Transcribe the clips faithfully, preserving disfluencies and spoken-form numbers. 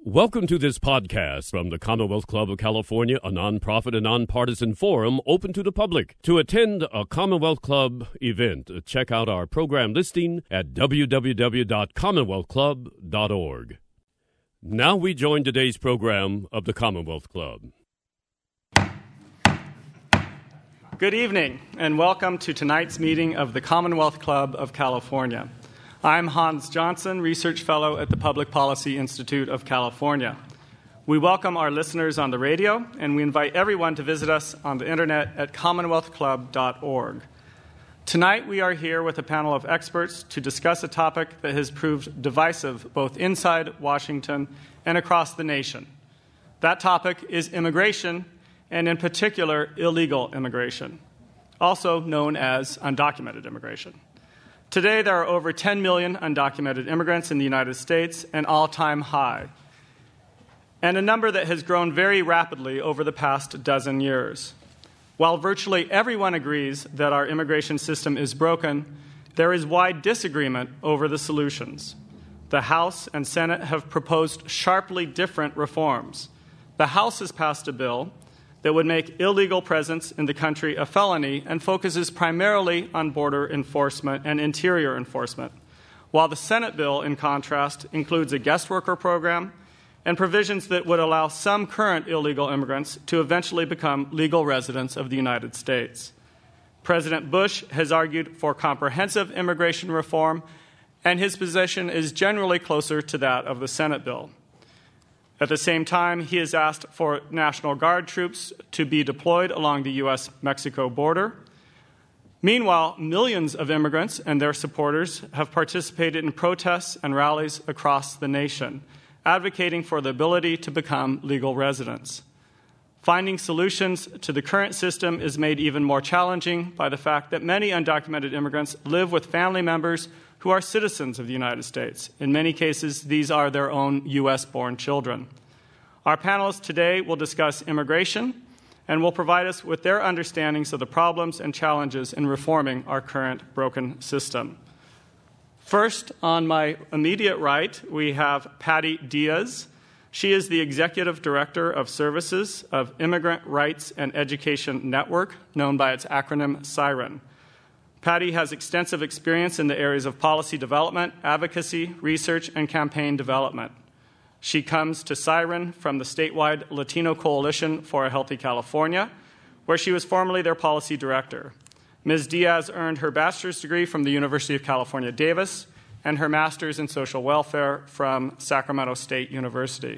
Welcome to this podcast from the Commonwealth Club of California, a nonprofit and nonpartisan forum open to the public. To attend a Commonwealth Club event, check out our program listing at w w w dot commonwealth club dot org. Now we join today's program of the Commonwealth Club. Good evening, and welcome to tonight's meeting of the Commonwealth Club of California. I'm Hans Johnson, Research Fellow at the Public Policy Institute of California. We welcome our listeners on the radio, and we invite everyone to visit us on the internet at commonwealth club dot org. Tonight, we are here with a panel of experts to discuss a topic that has proved divisive both inside Washington and across the nation. That topic is immigration, and in particular, illegal immigration, also known as undocumented immigration. Today, there are over ten million undocumented immigrants in the United States, an all-time high, and a number that has grown very rapidly over the past dozen years. While virtually everyone agrees that our immigration system is broken, there is wide disagreement over the solutions. The House and Senate have proposed sharply different reforms. The House has passed a bill that would make illegal presence in the country a felony and focuses primarily on border enforcement and interior enforcement, while the Senate bill, in contrast, includes a guest worker program and provisions that would allow some current illegal immigrants to eventually become legal residents of the United States. President Bush has argued for comprehensive immigration reform, and his position is generally closer to that of the Senate bill. At the same time, he has asked for National Guard troops to be deployed along the U S Mexico border. Meanwhile, millions of immigrants and their supporters have participated in protests and rallies across the nation, advocating for the ability to become legal residents. Finding solutions to the current system is made even more challenging by the fact that many undocumented immigrants live with family members who are citizens of the United States. In many cases, these are their own U S-born children. Our panelists today will discuss immigration and will provide us with their understandings of the problems and challenges in reforming our current broken system. First, on my immediate right, we have Patty Diaz. She is the Executive Director of Services of Immigrant Rights and Education Network, known by its acronym SIREN. Patty has extensive experience in the areas of policy development, advocacy, research, and campaign development. She comes to SIREN from the statewide Latino Coalition for a Healthy California, where she was formerly their policy director. Miz Diaz earned her bachelor's degree from the University of California, Davis, and her master's in social welfare from Sacramento State University.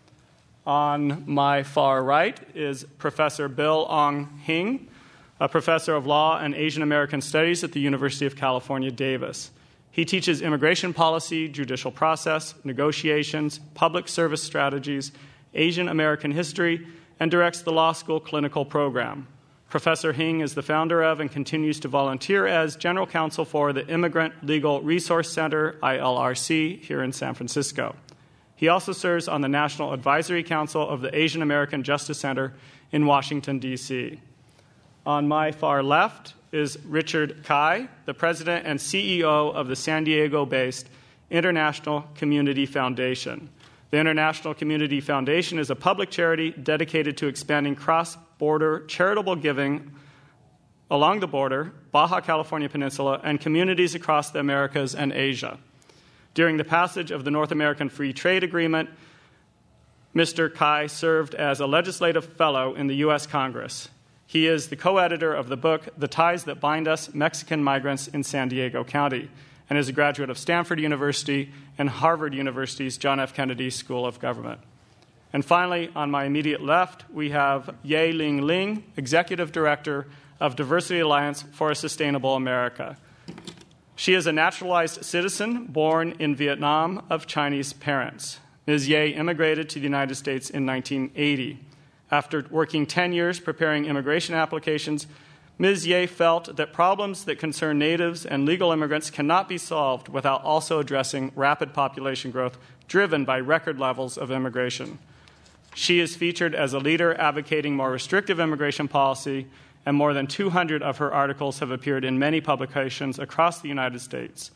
On my far right is Professor Bill Ong Hing, a professor of law and Asian American studies at the University of California, Davis. He teaches immigration policy, judicial process, negotiations, public service strategies, Asian American history, and directs the law school clinical program. Professor Hing is the founder of and continues to volunteer as general counsel for the Immigrant Legal Resource Center, I L R C, here in San Francisco. He also serves on the National Advisory Council of the Asian American Justice Center in Washington, D C On my far left is Richard Cai, the president and C E O of the San Diego-based International Community Foundation. The International Community Foundation is a public charity dedicated to expanding cross-border charitable giving along the border, Baja California Peninsula, and communities across the Americas and Asia. During the passage of the North American Free Trade Agreement, Mister Cai served as a legislative fellow in the U S Congress. He is the co-editor of the book, The Ties That Bind Us, Mexican Migrants in San Diego County, and is a graduate of Stanford University and Harvard University's John F. Kennedy School of Government. And finally, on my immediate left, we have Ye Ling Ling, Executive Director of Diversity Alliance for a Sustainable America. She is a naturalized citizen born in Vietnam of Chinese parents. Miz Ye immigrated to the United States in nineteen eighty. After working ten years preparing immigration applications, Miz Ye felt that problems that concern natives and legal immigrants cannot be solved without also addressing rapid population growth driven by record levels of immigration. She is featured as a leader advocating more restrictive immigration policy, and more than two hundred of her articles have appeared in many publications across the United States.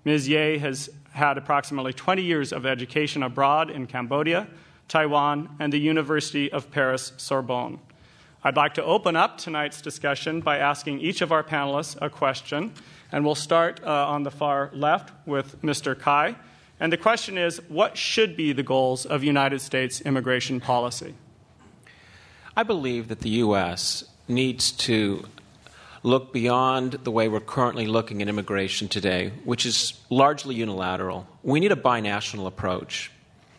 Miz Ye has had approximately twenty years of education abroad in Cambodia, Taiwan, and the University of Paris Sorbonne. I'd like to open up tonight's discussion by asking each of our panelists a question, and we'll start uh, on the far left with Mister Cai. And the question is, what should be the goals of United States immigration policy? I believe that the U S needs to look beyond the way we're currently looking at immigration today, which is largely unilateral. We need a binational approach.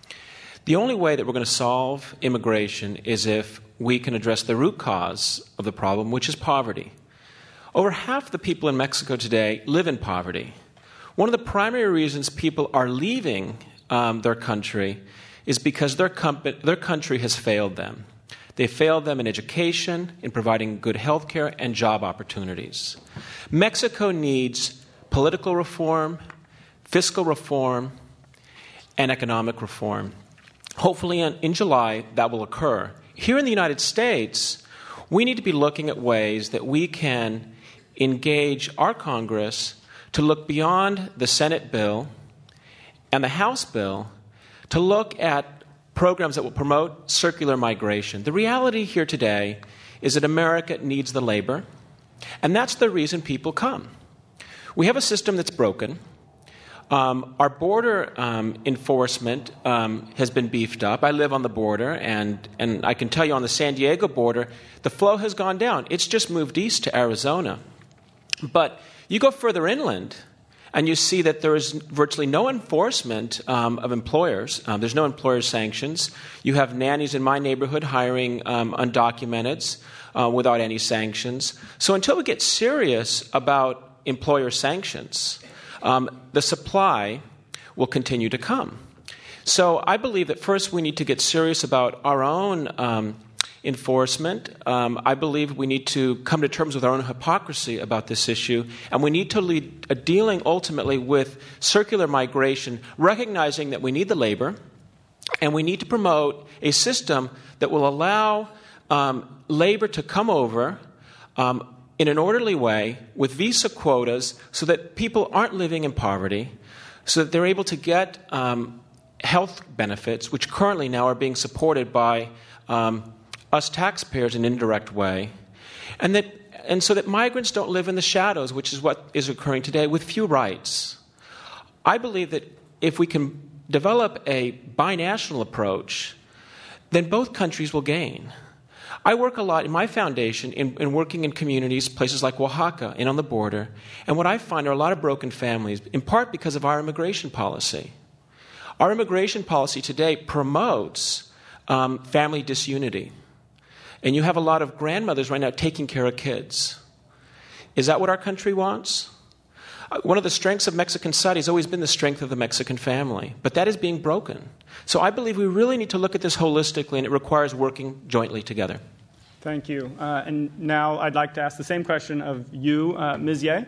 The only way that we're going to solve immigration is if we can address the root cause of the problem, which is poverty. Over half the people in Mexico today live in poverty. One of the primary reasons people are leaving um, their country is because their, comp- their country has failed them. They failed them in education, in providing good health care, and job opportunities. Mexico needs political reform, fiscal reform, and economic reform. Hopefully in, in July that will occur. Here in the United States, we need to be looking at ways that we can engage our Congress to look beyond the Senate bill and the House bill to look at programs that will promote circular migration. The reality here today is that America needs the labor, and that's the reason people come. We have a system that's broken. Um, our border um, enforcement um, has been beefed up. I live on the border, and, and I can tell you on the San Diego border, the flow has gone down. It's just moved east to Arizona. But you go further inland, and you see that there is virtually no enforcement um, of employers. Um, there's no employer sanctions. You have nannies in my neighborhood hiring um, undocumenteds uh, without any sanctions. So until we get serious about employer sanctions, um, the supply will continue to come. So I believe that first we need to get serious about our own um, enforcement. Um, I believe we need to come to terms with our own hypocrisy about this issue, and we need to lead a dealing ultimately with circular migration, recognizing that we need the labor, and we need to promote a system that will allow um, labor to come over um, in an orderly way with visa quotas so that people aren't living in poverty, so that they're able to get um, health benefits, which currently now are being supported by um, us taxpayers in an indirect way, and that and so that migrants don't live in the shadows, which is what is occurring today, with few rights. I believe that if we can develop a binational approach, then both countries will gain. I work a lot in my foundation in, in working in communities, places like Oaxaca and on the border, and what I find are a lot of broken families, in part because of our immigration policy. Our immigration policy today promotes um, family disunity. And you have a lot of grandmothers right now taking care of kids. Is that what our country wants? One of the strengths of Mexican society has always been the strength of the Mexican family, but that is being broken. So I believe we really need to look at this holistically, and it requires working jointly together. Thank you. Uh, and now I'd like to ask the same question of you, uh, Miz Ye.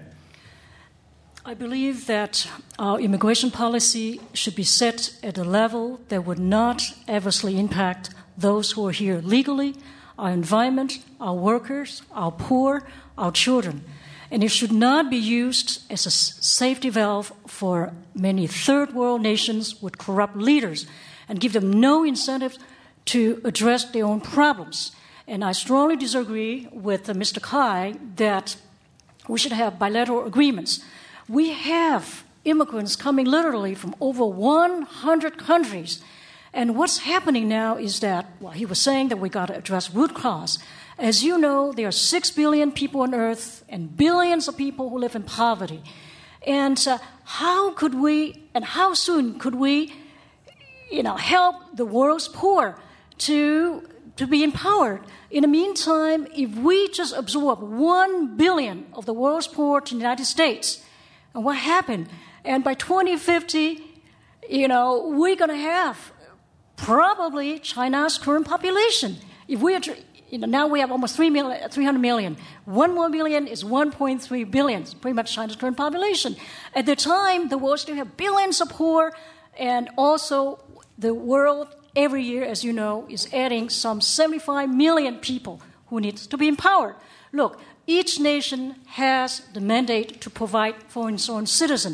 I believe that our immigration policy should be set at a level that would not adversely impact those who are here legally, our environment, our workers, our poor, our children. And it should not be used as a safety valve for many third world nations with corrupt leaders and give them no incentive to address their own problems. And I strongly disagree with uh, Mister Cai that we should have bilateral agreements. We have immigrants coming literally from over one hundred countries. And what's happening now is that, well, he was saying that we got to address root cause. As you know, there are six billion people on earth and billions of people who live in poverty. And uh, how could we, and how soon could we, you know, help the world's poor to, to be empowered? In the meantime, if we just absorb one billion of the world's poor to the United States, and what happened? And by twenty fifty, you know, we're going to have probably China's current population. If we are, you know, now we have almost three million, three hundred million. One more billion is one point three billion. It's pretty much China's current population. At the time, the world still had billions of poor, and also the world every year, as you know, is adding some seventy-five million people who need to be empowered. Look, each nation has the mandate to provide for its own citizen.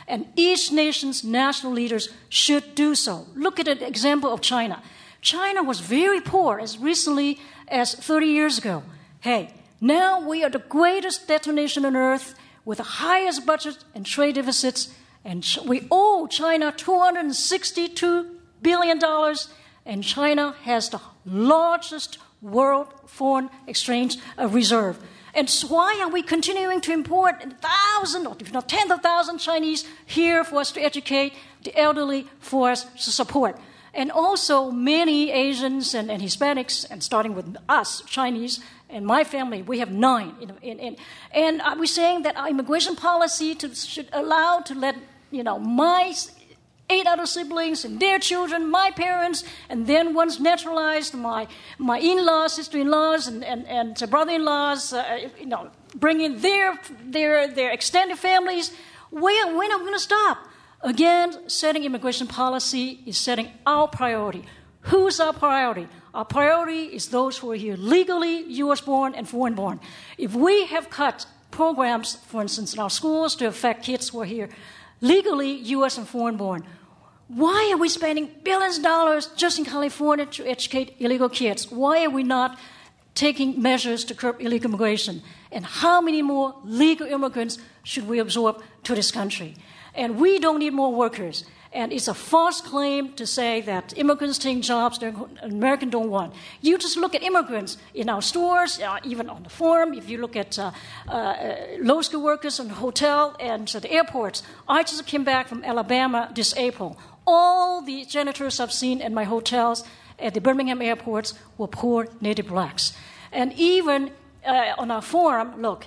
And each nation's national leaders should do so. Look at the example of China. China was very poor as recently as thirty years ago. Hey, now we are the greatest debtor nation on earth with the highest budget and trade deficits, and we owe China two hundred sixty-two billion dollars, and China has the largest world foreign exchange reserve. And so why are we continuing to import thousands, or if not tens of thousands, Chinese here for us to educate, the elderly for us to support? And also many Asians and, and Hispanics, and starting with us, Chinese, and my family, we have nine. In, in, in, and are we saying that our immigration policy to, should allow to let, you know, my eight other siblings and their children, my parents, and then once naturalized, my my in-laws, sister-in-laws, and, and, and brother-in-laws, uh, you know, bring in their, their, their extended families? When, when are we going to stop? Again, setting immigration policy is setting our priority. Who's our priority? Our priority is those who are here legally, U S born and foreign born. If we have cut programs, for instance, in our schools to affect kids who are here legally, U S and foreign born, why are we spending billions of dollars just in California to educate illegal kids? Why are we not taking measures to curb illegal immigration? And how many more legal immigrants should we absorb to this country? And we don't need more workers. And it's a false claim to say that immigrants take jobs that Americans don't want. You just look at immigrants in our stores, uh, even on the farm. If you look at uh, uh, low-skilled workers in the hotel and uh, the airports. I just came back from Alabama this April. All the janitors I've seen in my hotels at the Birmingham airports were poor native blacks. And even uh, on our farm, look,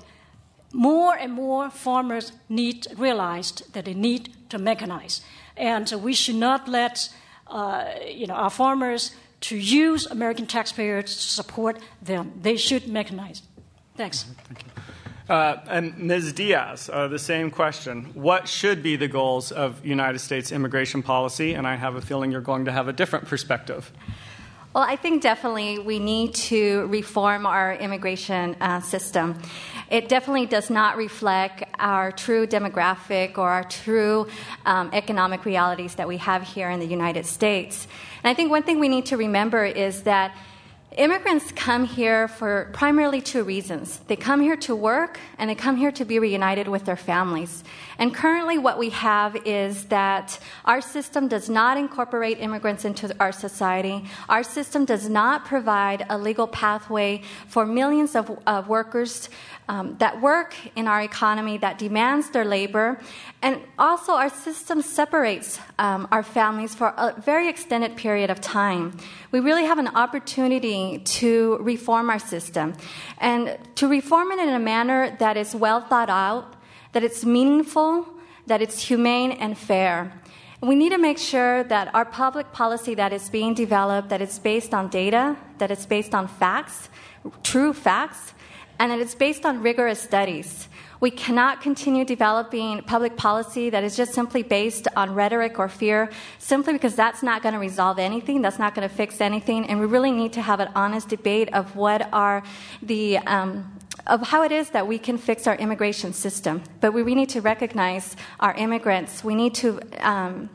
more and more farmers need realized that they need to mechanize. And uh, we should not let uh, you know, our farmers to use American taxpayers to support them. They should mechanize. Thanks. Thank you. Uh, and Miz Diaz, uh, the same question. What should be the goals of United States immigration policy? And I have a feeling you're going to have a different perspective. Well, I think definitely we need to reform our immigration uh, system. It definitely does not reflect our true demographic or our true um, economic realities that we have here in the United States. And I think one thing we need to remember is that immigrants come here for primarily two reasons. They come here to work, and they come here to be reunited with their families. And currently what we have is that our system does not incorporate immigrants into our society. Our system does not provide a legal pathway for millions of uh, workers um, that work in our economy, that demands their labor. And also our system separates um, our families for a very extended period of time. We really have an opportunity to reform our system, and to reform it in a manner that is well thought out, that it's meaningful, that it's humane and fair. We need to make sure that our public policy that is being developed, that it's based on data, that it's based on facts, true facts, and that it's based on rigorous studies. We cannot continue developing public policy that is just simply based on rhetoric or fear, simply because that's not going to resolve anything, that's not going to fix anything, and we really need to have an honest debate of what are the um, of how it is that we can fix our immigration system. But we, we need to recognize our immigrants. We need to um,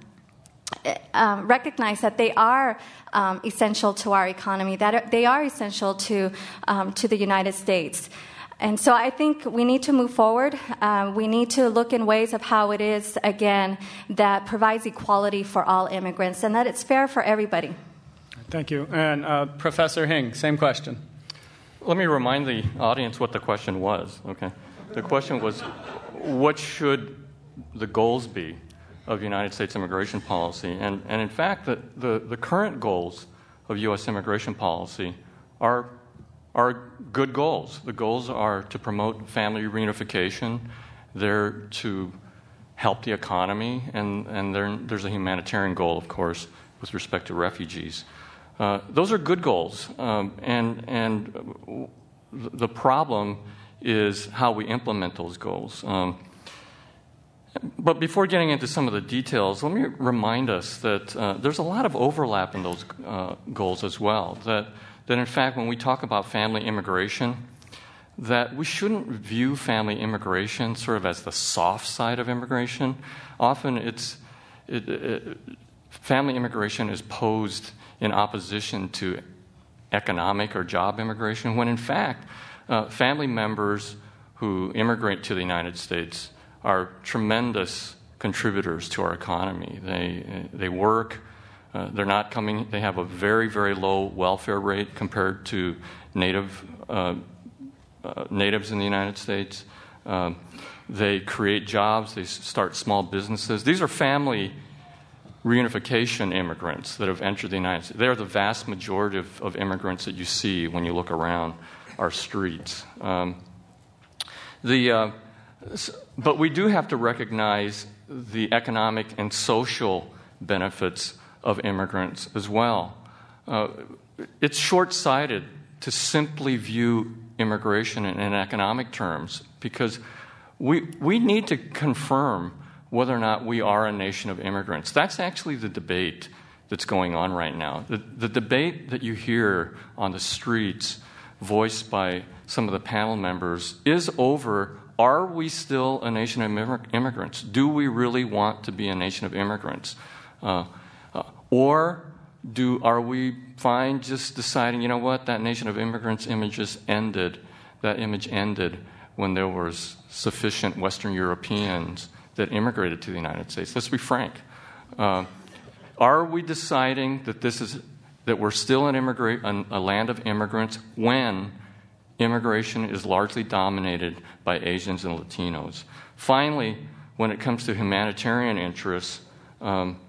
um, recognize that they are um, essential to our economy, that they are essential to um, to the United States. And so I think we need to move forward. Uh, we need to look in ways of how it is, again, that provides equality for all immigrants and that it's fair for everybody. Thank you. And uh, Professor Hing, same question. Let me remind the audience what the question was, okay? The question was, what should the goals be of United States immigration policy? And, and in fact, the, the, the current goals of U S immigration policy are are good goals. The goals are to promote family reunification. They're to help the economy, and, and there's a humanitarian goal, of course, with respect to refugees. Uh, those are good goals, um, and, and the problem is how we implement those goals. Um, but before getting into some of the details, let me remind us that uh, there's a lot of overlap in those uh, goals as well, that that in fact, when we talk about family immigration, that we shouldn't view family immigration sort of as the soft side of immigration. Often it's it, it, family immigration is posed in opposition to economic or job immigration, when in fact uh, family members who immigrate to the United States are tremendous contributors to our economy. They they work. Uh, they're not coming. They have a very very low welfare rate compared to native uh, uh, natives in the United States. Um, they create jobs. They start small businesses. These are family reunification immigrants that have entered the United States. They're the vast majority of, of immigrants that you see when you look around our streets. Um, the uh, but we do have to recognize the economic and social benefits of immigrants as well. Uh, it's short-sighted to simply view immigration in, in economic terms, because we we need to confirm whether or not we are a nation of immigrants. That's actually the debate that's going on right now. The, the debate that you hear on the streets, voiced by some of the panel members, is over, are we still a nation of immig- immigrants? Do we really want to be a nation of immigrants? Uh, uh, or do are we fine just deciding, you know what, that nation of immigrants image just ended, that image ended when there was sufficient Western Europeans that immigrated to the United States? Let's be frank. Uh, are we deciding that this is that we're still an immigrant, a land of immigrants, when immigration is largely dominated by Asians and Latinos? Finally, when it comes to humanitarian interests, um,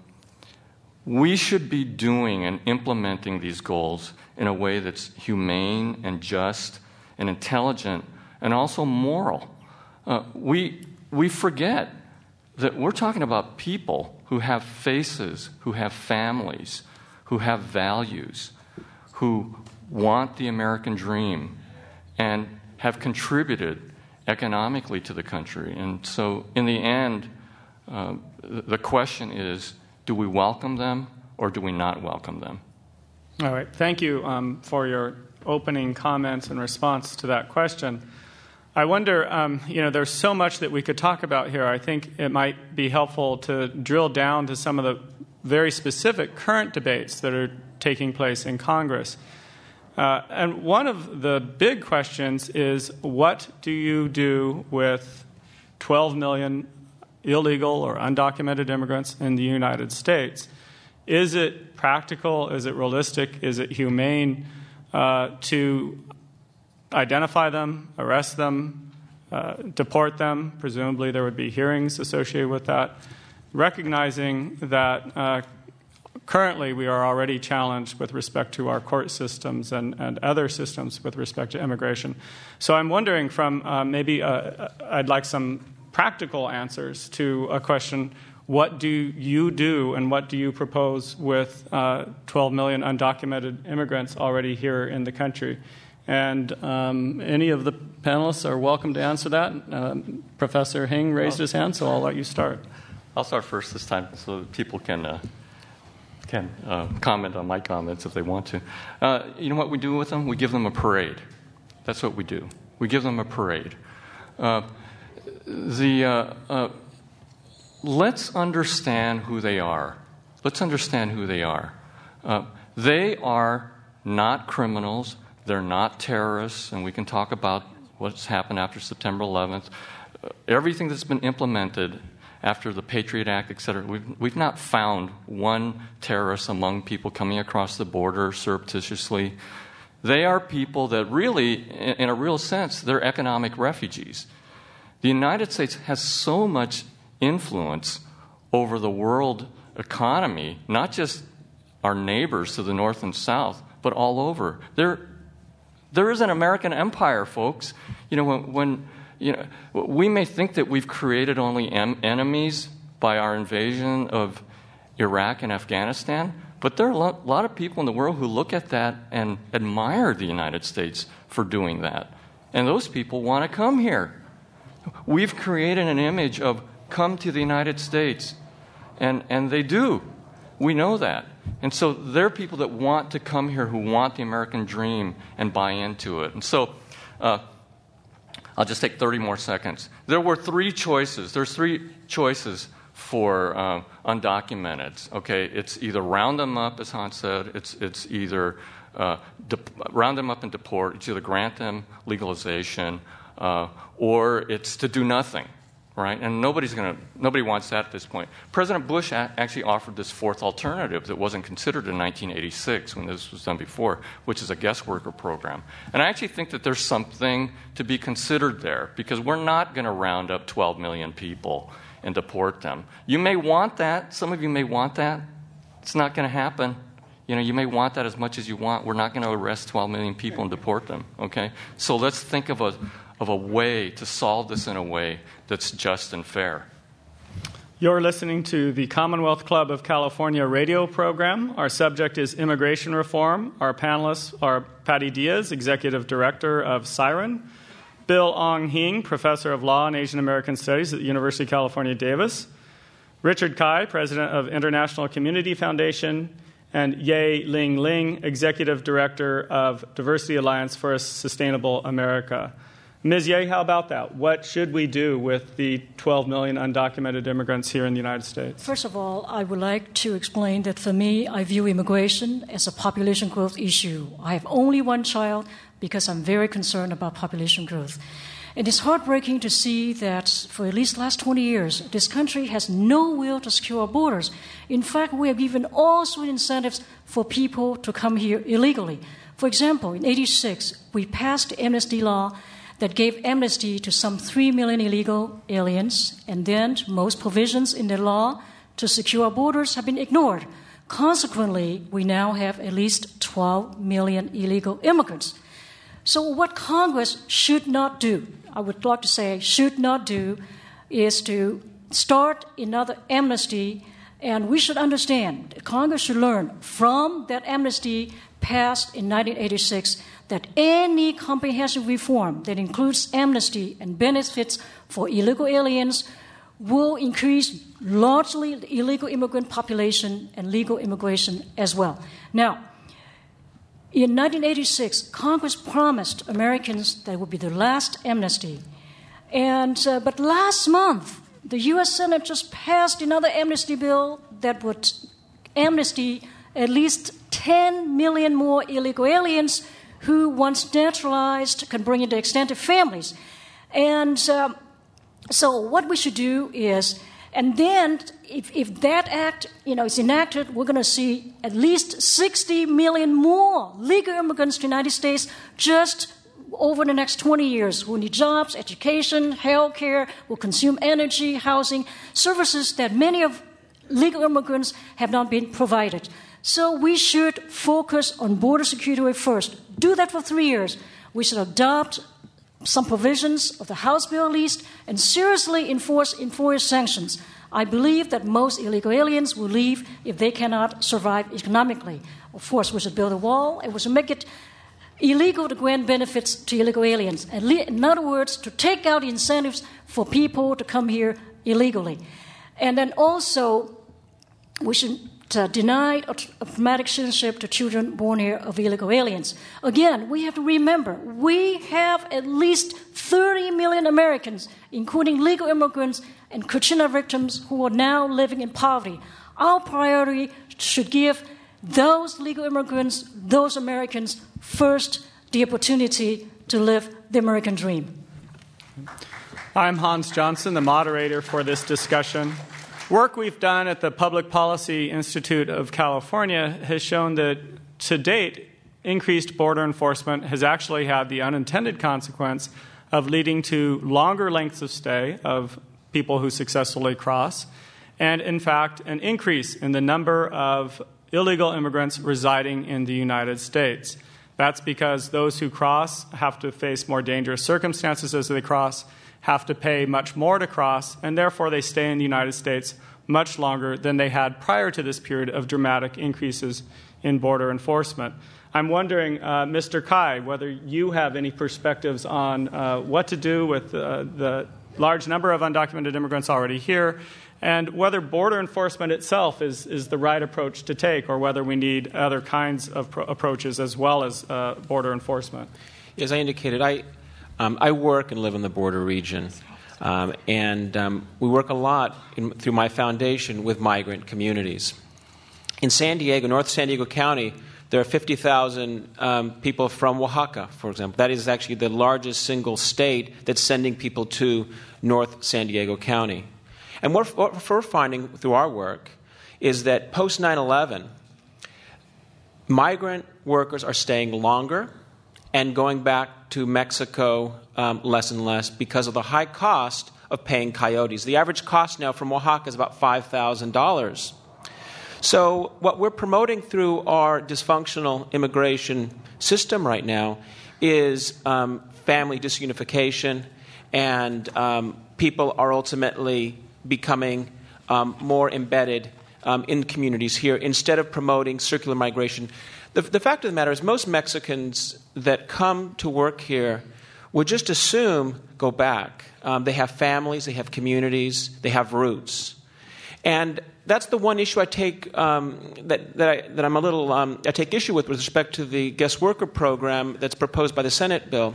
we should be doing and implementing these goals in a way that's humane and just and intelligent and also moral. Uh, we we forget that we're talking about people who have faces, who have families, who have values, who want the American dream and have contributed economically to the country. And so in the end, uh, the question is, do we welcome them or do we not welcome them? All right. Thank you um, for your opening comments in response to that question. I wonder, um, you know, there's so much that we could talk about here. I think it might be helpful to drill down to some of the very specific current debates that are taking place in Congress. Uh, and one of the big questions is, what do you do with twelve million illegal or undocumented immigrants in the United States? Is it practical? Is it realistic? Is it humane uh, to identify them, arrest them, uh, deport them? Presumably there would be hearings associated with that, recognizing that uh, currently we are already challenged with respect to our court systems and, and other systems with respect to immigration. So I'm wondering from uh, maybe uh, I'd like some practical answers to a question: what do you do and what do you propose with uh, twelve million undocumented immigrants already here in the country? And um, any of the panelists are welcome to answer that. Um, Professor Hing raised his hand, so I'll let you start. I'll start first this time so that people can uh, can uh, comment on my comments if they want to. Uh, you know what we do with them? We give them a parade. That's what we do. We give them a parade. Uh, the uh, uh, let's understand who they are. Let's understand who they are. Uh, they are not criminals. They're not terrorists, and we can talk about what's happened after September eleventh. Uh, everything that's been implemented after the Patriot Act, et cetera, we've, we've not found one terrorist among people coming across the border surreptitiously. They are people that really, in, in a real sense, they're economic refugees. The United States has so much influence over the world economy, not just our neighbors to the north and south, but all over. There, there is an American empire, folks. You know, when, when you know, we may think that we've created only em- enemies by our invasion of Iraq and Afghanistan, but there are a lot, lot of people in the world who look at that and admire the United States for doing that. And those people want to come here. We've created an image of come to the United States, and, and they do. We know that. And so there are people that want to come here, who want the American dream and buy into it. And so uh, I'll just take thirty more seconds. There were three choices. There's three choices for um, undocumented. Okay, it's either round them up, as Hans said. It's it's either uh, de- round them up and deport. It's either grant them legalization, uh, or it's to do nothing. Right, and nobody's going to. Nobody wants that at this point. President Bush a- actually offered this fourth alternative that wasn't considered in nineteen eighty-six when this was done before, which is a guest worker program. And I actually think that there's something to be considered there because we're not going to round up twelve million people and deport them. You may want that. Some of you may want that. It's not going to happen. You know, you may want that as much as you want. We're not going to arrest twelve million people and deport them. Okay, so let's think of a of a way to solve this in a way that's just and fair. You're listening to the Commonwealth Club of California radio program. Our subject is immigration reform. Our panelists are Patty Diaz, Executive Director of Siren, Bill Ong Hing, Professor of Law and Asian American Studies at the University of California, Davis, Richard Kai, President of International Community Foundation, and Ye Ling Ling, Executive Director of Diversity Alliance for a Sustainable America. Miz Ye, how about that? What should we do with the twelve million undocumented immigrants here in the United States? First of all, I would like to explain that for me, I view immigration as a population growth issue. I have only one child because I'm very concerned about population growth. And it's heartbreaking to see that for at least the last twenty years, this country has no will to secure our borders. In fact, we have given all sorts of incentives for people to come here illegally. For example, in eighty-six, we passed the amnesty law that gave amnesty to some three million illegal aliens, and then most provisions in the law to secure our borders have been ignored. Consequently, we now have at least twelve million illegal immigrants. So what Congress should not do, I would like to say should not do, is to start another amnesty, and we should understand, Congress should learn from that amnesty passed in nineteen eighty-six that any comprehensive reform that includes amnesty and benefits for illegal aliens will increase largely the illegal immigrant population and legal immigration as well. Now, in nineteen eighty-six, Congress promised Americans that it would be the last amnesty. And uh, but last month, the U S Senate just passed another amnesty bill that would amnesty at least ten million more illegal aliens who, once naturalized, can bring in their extended families. And um, so what we should do is, and then if, if that act, you know, is enacted, we're going to see at least sixty million more legal immigrants to the United States just over the next twenty years who need jobs, education, health care, will consume energy, housing, services that many of legal immigrants have not been provided. So we should focus on border security first. Do that for three years. We should adopt some provisions of the House bill at least and seriously enforce enforce sanctions. I believe that most illegal aliens will leave if they cannot survive economically. Of course, we should build a wall and we should make it illegal to grant benefits to illegal aliens. In other words, to take out incentives for people to come here illegally. And then also, we should Uh, denied automatic citizenship to children born here of illegal aliens. Again, we have to remember, we have at least thirty million Americans, including legal immigrants and Katrina victims who are now living in poverty. Our priority should give those legal immigrants, those Americans, first the opportunity to live the American dream. I'm Hans Johnson, the moderator for this discussion. Work we've done at the Public Policy Institute of California has shown that, to date, increased border enforcement has actually had the unintended consequence of leading to longer lengths of stay of people who successfully cross, and, in fact, an increase in the number of illegal immigrants residing in the United States. That's because those who cross have to face more dangerous circumstances as they cross, have to pay much more to cross, and therefore they stay in the United States much longer than they had prior to this period of dramatic increases in border enforcement. I'm wondering, uh, Mister Kai, whether you have any perspectives on uh, what to do with uh, the large number of undocumented immigrants already here, and whether border enforcement itself is, is the right approach to take, or whether we need other kinds of pro- approaches as well as uh, border enforcement. As I indicated, I Um, I work and live in the border region, um, and um, we work a lot in, through my foundation with migrant communities. In San Diego, North San Diego County, there are fifty thousand um, people from Oaxaca, for example. That is actually the largest single state that's sending people to North San Diego County. And what, what we're finding through our work is that post nine eleven, migrant workers are staying longer and going back to Mexico um, less and less because of the high cost of paying coyotes. The average cost now from Oaxaca is about five thousand dollars. So what we're promoting through our dysfunctional immigration system right now is um, family disunification, and um, people are ultimately becoming um, more embedded um, in communities here instead of promoting circular migration. The, the fact of the matter is most Mexicans that come to work here would just assume go back. Um, they have families, they have communities, they have roots. And that's the one issue I take um, that that, I, that I'm a little um, I take issue with with respect to the guest worker program that's proposed by the Senate bill,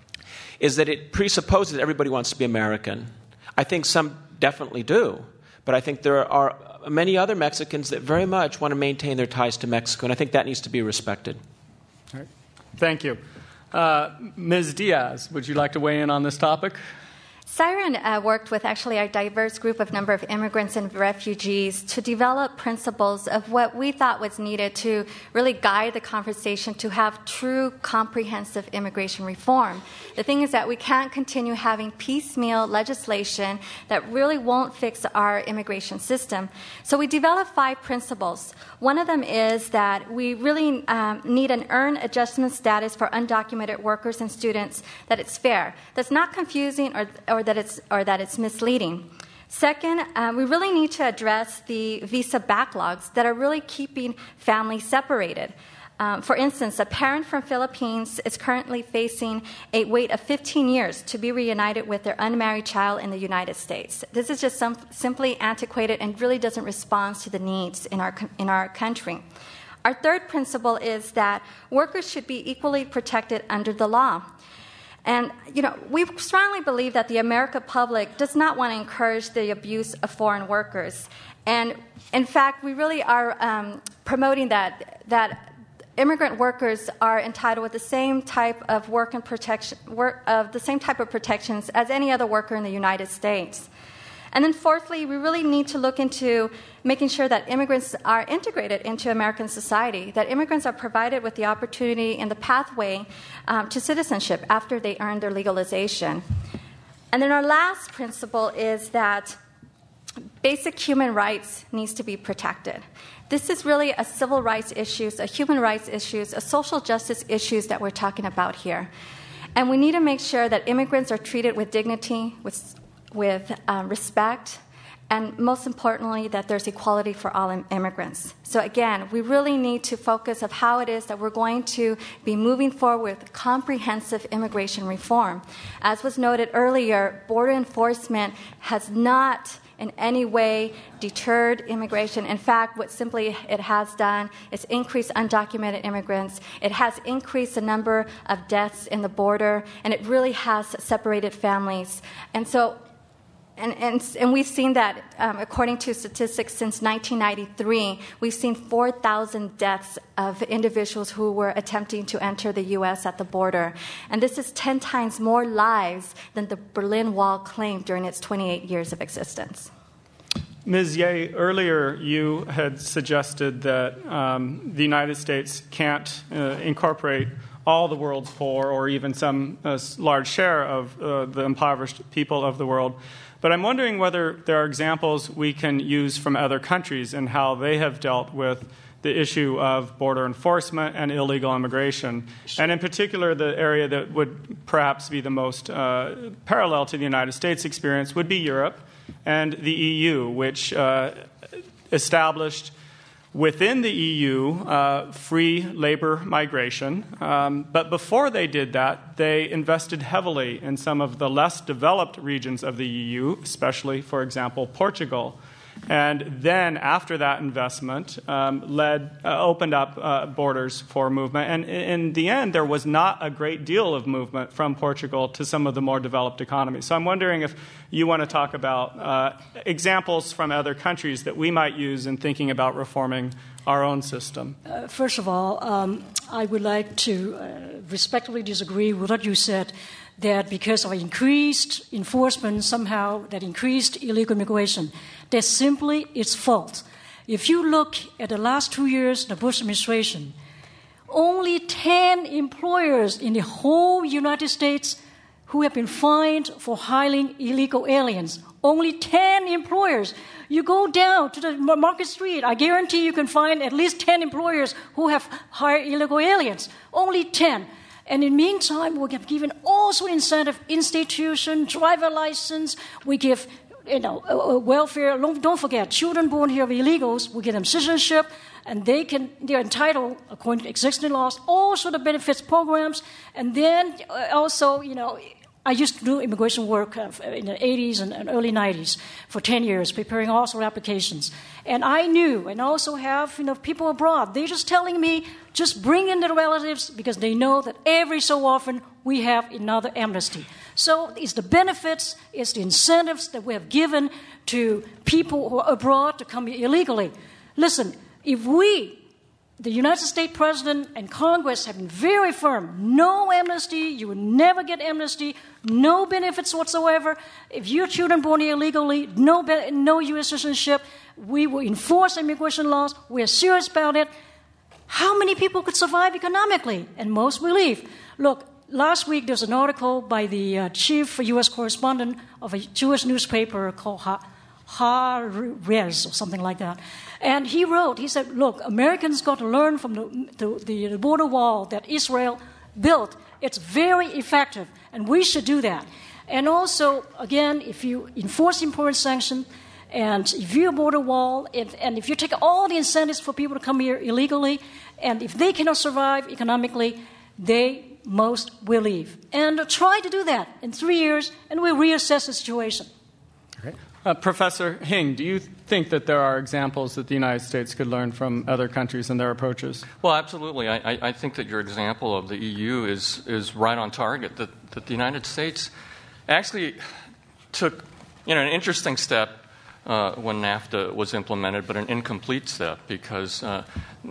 is that it presupposes that everybody wants to be American. I think some definitely do, but I think there are many other Mexicans that very much want to maintain their ties to Mexico, and I think that needs to be respected. All right. Thank you. Uh, Miz Diaz, would you like to weigh in on this topic? Siren uh, worked with actually a diverse group of number of immigrants and refugees to develop principles of what we thought was needed to really guide the conversation to have true comprehensive immigration reform. The thing is that we can't continue having piecemeal legislation that really won't fix our immigration system. So we developed five principles. One of them is that we really um, need an earned adjustment status for undocumented workers and students, that it's fair, that's not confusing or, or that it's or that it's misleading. Second, uh, we really need to address the visa backlogs that are really keeping families separated. Um, for instance, a parent from Philippines is currently facing a wait of fifteen years to be reunited with their unmarried child in the United States. This is just some, simply antiquated and really doesn't respond to the needs in our in our country. Our third principle is that workers should be equally protected under the law. And, you know, we strongly believe that the American public does not want to encourage the abuse of foreign workers. And, in fact, we really are um, promoting that that immigrant workers are entitled with the same type of work and protection, work, of the same type of protections as any other worker in the United States. And then fourthly, we really need to look into making sure that immigrants are integrated into American society, that immigrants are provided with the opportunity and the pathway um, to citizenship after they earn their legalization. And then our last principle is that basic human rights needs to be protected. This is really a civil rights issues, a human rights issues, a social justice issues that we're talking about here. And we need to make sure that immigrants are treated with dignity, with with um, respect, and most importantly, that there's equality for all im- immigrants. So again, we really need to focus of how it is that we're going to be moving forward with comprehensive immigration reform. As was noted earlier, border enforcement has not in any way deterred immigration. In fact, what simply it has done is increase undocumented immigrants. It has increased the number of deaths in the border, and it really has separated families. And so And, and, and we've seen that, um, according to statistics, since nineteen ninety-three, we've seen four thousand deaths of individuals who were attempting to enter the U S at the border. And this is ten times more lives than the Berlin Wall claimed during its twenty-eight years of existence. Miz Ye, earlier you had suggested that um, the United States can't uh, incorporate all the world's poor or even some uh, large share of uh, the impoverished people of the world. But I'm wondering whether there are examples we can use from other countries and how they have dealt with the issue of border enforcement and illegal immigration. And in particular, the area that would perhaps be the most uh, parallel to the United States experience would be Europe and the E U, which uh, established within the E U uh, free labor migration. Um, but before they did that, they invested heavily in some of the less developed regions of the E U, especially, for example, Portugal. And then, after that investment, um, led uh, opened up uh, borders for movement. And in the end, there was not a great deal of movement from Portugal to some of the more developed economies. So I'm wondering if you want to talk about uh, examples from other countries that we might use in thinking about reforming our own system. Uh, first of all, um, I would like to uh, respectfully disagree with what you said, that because of increased enforcement, somehow that increased illegal immigration. That's simply its fault. If you look at the last two years of the Bush administration, only ten employers in the whole United States who have been fined for hiring illegal aliens. Only ten employers. You go down to the Market Street, I guarantee you can find at least ten employers who have hired illegal aliens. Only ten. And in the meantime, we have given also incentive, institution, driver license. We give, you know, uh, welfare. Don't forget, children born here of illegals, we give them citizenship, and they can, they're entitled, according to existing laws, all sort of benefits programs. And then uh, also, you know, I used to do immigration work uh, in the eighties and, and early nineties for ten years, preparing all sorts of applications. And I knew, and also have, you know, people abroad, they're just telling me, just bring in their relatives because they know that every so often we have another amnesty. So it's the benefits, it's the incentives that we have given to people who are abroad to come here illegally. Listen, if we, the United States President and Congress have been very firm, no amnesty, you will never get amnesty, no benefits whatsoever. If your children born here illegally, no, be- no U S citizenship, we will enforce immigration laws, we are serious about it. How many people could survive economically? And most will leave. Look, last week there was an article by the uh, chief U S correspondent of a Jewish newspaper called Ha- Haaretz or something like that. And he wrote, he said, look, Americans got to learn from the, the, the border wall that Israel built. It's very effective, and we should do that. And also, again, if you enforce import sanction, and if you're a border wall, if, and if you take all the incentives for people to come here illegally, and if they cannot survive economically, they most will leave. And try to do that in three years, and we'll reassess the situation. Okay. Uh, Professor Hing, do you think that there are examples that the United States could learn from other countries and their approaches? Well, absolutely. I, I think that your example of the E U is, is right on target, that, that the United States actually took, you know, an interesting step uh, when NAFTA was implemented, but an incomplete step because uh,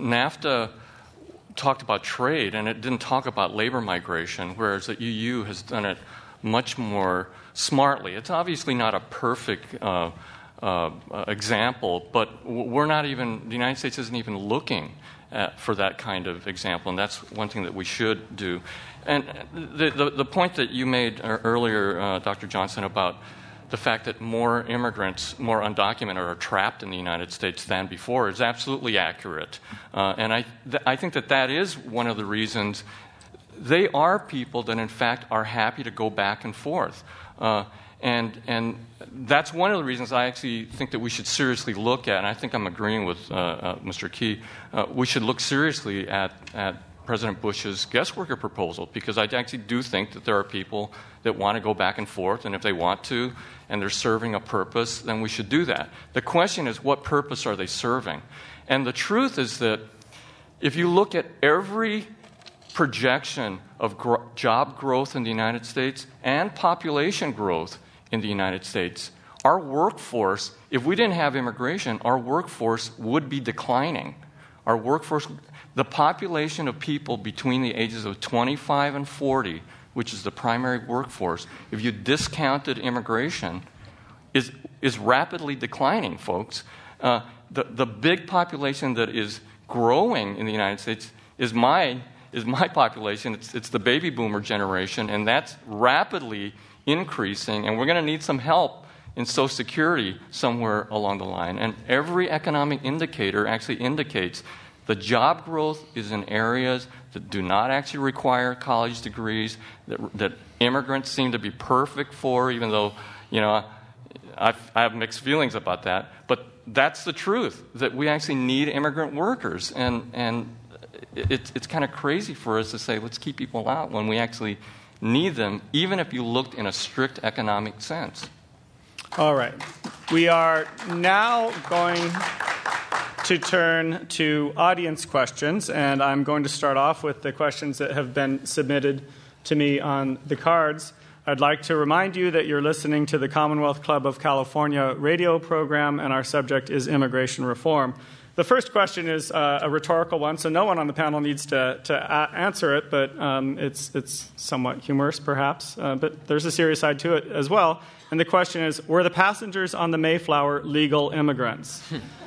NAFTA talked about trade and it didn't talk about labor migration, whereas the E U has done it much more smartly. It's obviously not a perfect uh, uh, example, but we're not even, the United States isn't even looking at, for that kind of example, and that's one thing that we should do. And the, the, the point that you made earlier, uh, Doctor Johnson, about the fact that more immigrants, more undocumented, are trapped in the United States than before is absolutely accurate. Uh, and I, th- I think that that is one of the reasons. They are people that, in fact, are happy to go back and forth. Uh, and and that's one of the reasons I actually think that we should seriously look at, and I think I'm agreeing with uh, uh, Mister Key, uh, we should look seriously at, at President Bush's guest worker proposal, because I actually do think that there are people that want to go back and forth, and if they want to, and they're serving a purpose, then we should do that. The question is, what purpose are they serving? And the truth is that if you look at every projection of gro- job growth in the United States and population growth in the United States, our workforce, if we didn't have immigration, our workforce would be declining. Our workforce, the population of people between the ages of twenty-five and forty, which is the primary workforce, if you discounted immigration, is is rapidly declining, folks. Uh, the, the big population that is growing in the United States is my is my population. It's, it's the baby boomer generation, and that's rapidly increasing, and we're going to need some help in Social Security somewhere along the line. And every economic indicator actually indicates the job growth is in areas that do not actually require college degrees, that, that immigrants seem to be perfect for, even though, you know, I've, I have mixed feelings about that. But that's the truth, that we actually need immigrant workers. And, and it, it's kind of crazy for us to say, let's keep people out when we actually need them, even if you looked in a strict economic sense. All right. We are now going to turn to audience questions, and I'm going to start off with the questions that have been submitted to me on the cards. I'd like to remind you that you're listening to the Commonwealth Club of California radio program, and our subject is immigration reform. The first question is uh, a rhetorical one, so no one on the panel needs to, to a- answer it, but um, it's, it's somewhat humorous, perhaps. Uh, but there's a serious side to it as well. And the question is, were the passengers on the Mayflower legal immigrants?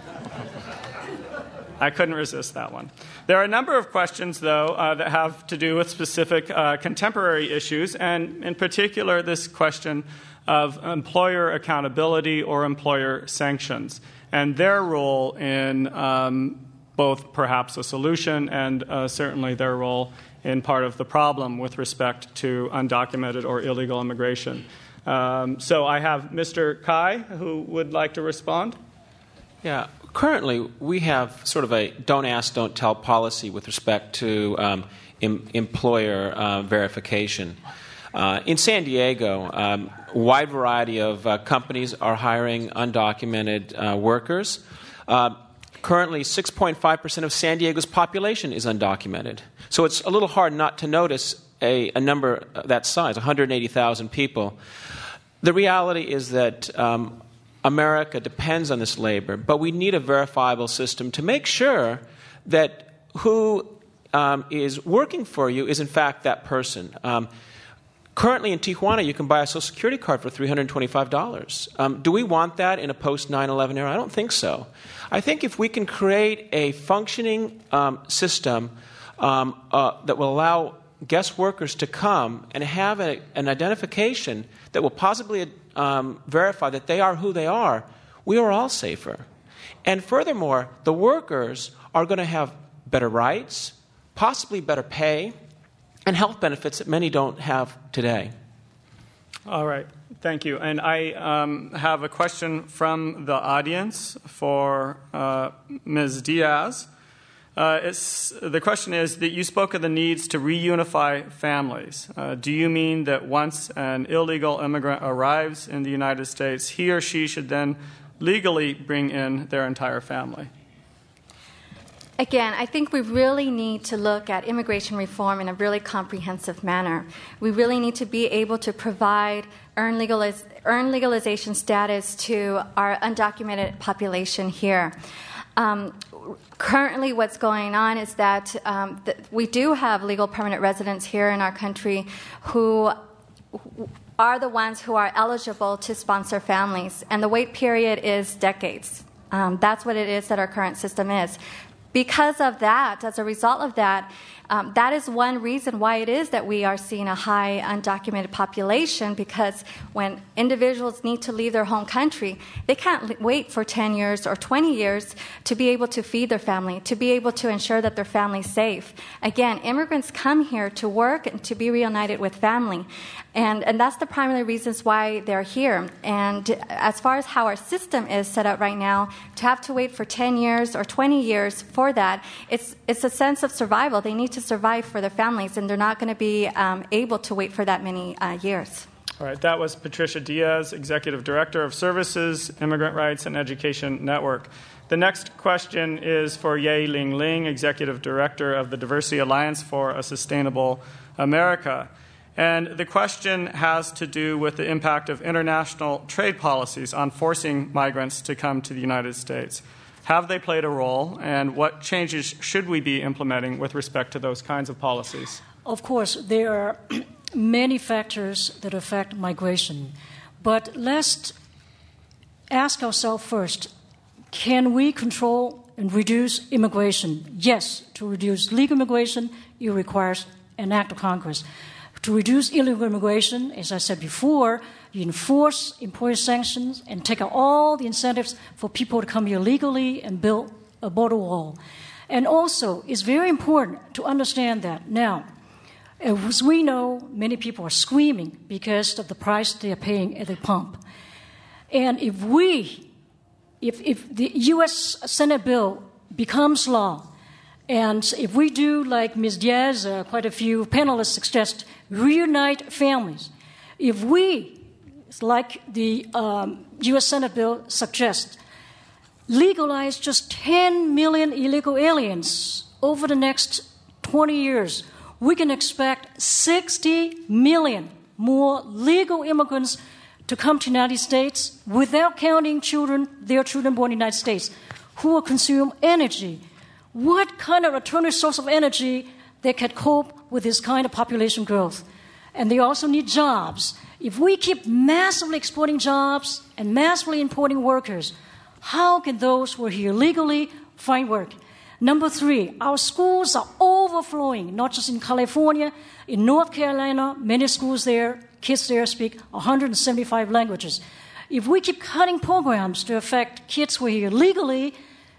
I couldn't resist that one. There are a number of questions, though, uh, that have to do with specific uh, contemporary issues, and in particular, this question of employer accountability or employer sanctions, and their role in um, both perhaps a solution and uh, certainly their role in part of the problem with respect to undocumented or illegal immigration. Um, so I have Mister Kai, who would like to respond. Yeah. Currently, we have sort of a don't ask, don't tell policy with respect to um, em- employer uh, verification. Uh, in San Diego, um, a wide variety of uh, companies are hiring undocumented uh, workers. Uh, currently, six point five percent of San Diego's population is undocumented. So it's a little hard not to notice a, a number that size, one hundred eighty thousand people. The reality is that um, America depends on this labor, but we need a verifiable system to make sure that who um, is working for you is in fact that person. Um, currently in Tijuana, you can buy a Social Security card for three hundred twenty-five dollars. Um, do we want that in a post nine eleven era? I don't think so. I think if we can create a functioning um, system um, uh, that will allow guest workers to come and have a, an identification that will possibly um, verify that they are who they are, we are all safer. And furthermore, the workers are going to have better rights, possibly better pay, and health benefits that many don't have today. All right. Thank you. And I um, have a question from the audience for uh, Miz Diaz. Uh, it's, the question is that you spoke of the needs to reunify families. Uh, do you mean that once an illegal immigrant arrives in the United States, he or she should then legally bring in their entire family? Again, I think we really need to look at immigration reform in a really comprehensive manner. We really need to be able to provide earned, legaliz- earned legalization status to our undocumented population here. Um, Currently, what's going on is that um, th- we do have legal permanent residents here in our country who are the ones who are eligible to sponsor families, and the wait period is decades. Um, that's what it is that our current system is. Because of that, as a result of that, um, that is one reason why it is that we are seeing a high undocumented population, because when individuals need to leave their home country, they can't li- wait for ten years or twenty years to be able to feed their family, to be able to ensure that their family's safe. Again, immigrants come here to work and to be reunited with family. And, and that's the primary reasons why they're here. And as far as how our system is set up right now, to have to wait for ten years or twenty years for that, it's, it's a sense of survival. They need to survive for their families, and they're not going to be um, able to wait for that many uh, years. All right, that was Patricia Diaz, Executive Director of Services, Immigrant Rights and Education Network. The next question is for Ye Ling Ling, Executive Director of the Diversity Alliance for a Sustainable America. And the question has to do with the impact of international trade policies on forcing migrants to come to the United States. Have they played a role, and what changes should we be implementing with respect to those kinds of policies? Of course, there are many factors that affect migration. But let's ask ourselves first, can we control and reduce immigration? Yes, to reduce legal immigration, it requires an act of Congress. To reduce illegal immigration, as I said before, you enforce employer sanctions and take out all the incentives for people to come here legally and build a border wall. And also, it's very important to understand that now, as we know, many people are screaming because of the price they are paying at the pump. And if we, if, if the U S Senate bill becomes law, and if we do, like Miz Diaz, uh, quite a few panelists suggest, reunite families, if we like the um, U S Senate bill suggests, legalize just ten million illegal aliens over the next twenty years, we can expect sixty million more legal immigrants to come to the United States without counting children, their children born in the United States, who will consume energy. What kind of alternative source of energy that can cope with this kind of population growth? And they also need jobs. If we keep massively exporting jobs and massively importing workers, how can those who are here legally find work? Number three, our schools are overflowing, not just in California. In North Carolina, many schools there, kids there speak one hundred seventy-five languages. If we keep cutting programs to affect kids who are here legally,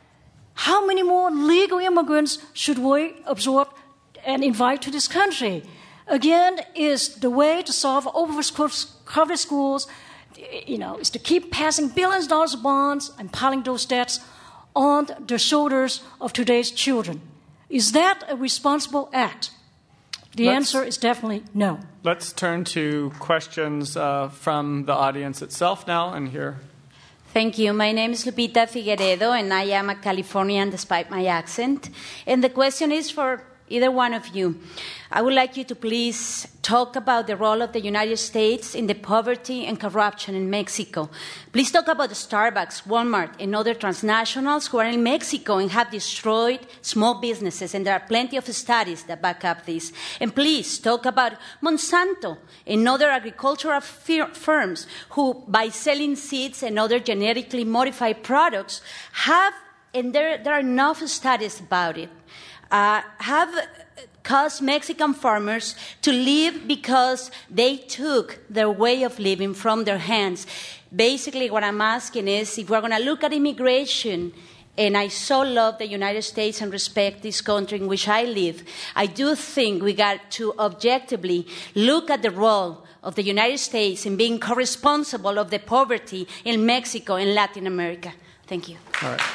how many more legal immigrants should we absorb and invite to this country? Again, is the way to solve overcrowded schools, you know, is to keep passing billions of dollars of bonds and piling those debts on the shoulders of today's children. Is that a responsible act? The let's, answer is definitely no. Let's turn to questions uh, from the audience itself now, and here. Thank you. My name is Lupita Figueredo, and I am a Californian despite my accent. And the question is for either one of you. I would like you to please talk about the role of the United States in the poverty and corruption in Mexico. Please talk about the Starbucks, Walmart, and other transnationals who are in Mexico and have destroyed small businesses, and there are plenty of studies that back up this. And please talk about Monsanto and other agricultural fir- firms who, by selling seeds and other genetically modified products, have, and there, there are enough studies about it, Uh, have caused Mexican farmers to leave because they took their way of living from their hands. Basically, what I'm asking is, if we're going to look at immigration, and I so love the United States and respect this country in which I live, I do think we got to objectively look at the role of the United States in being co-responsible of the poverty in Mexico and Latin America. Thank you. All right.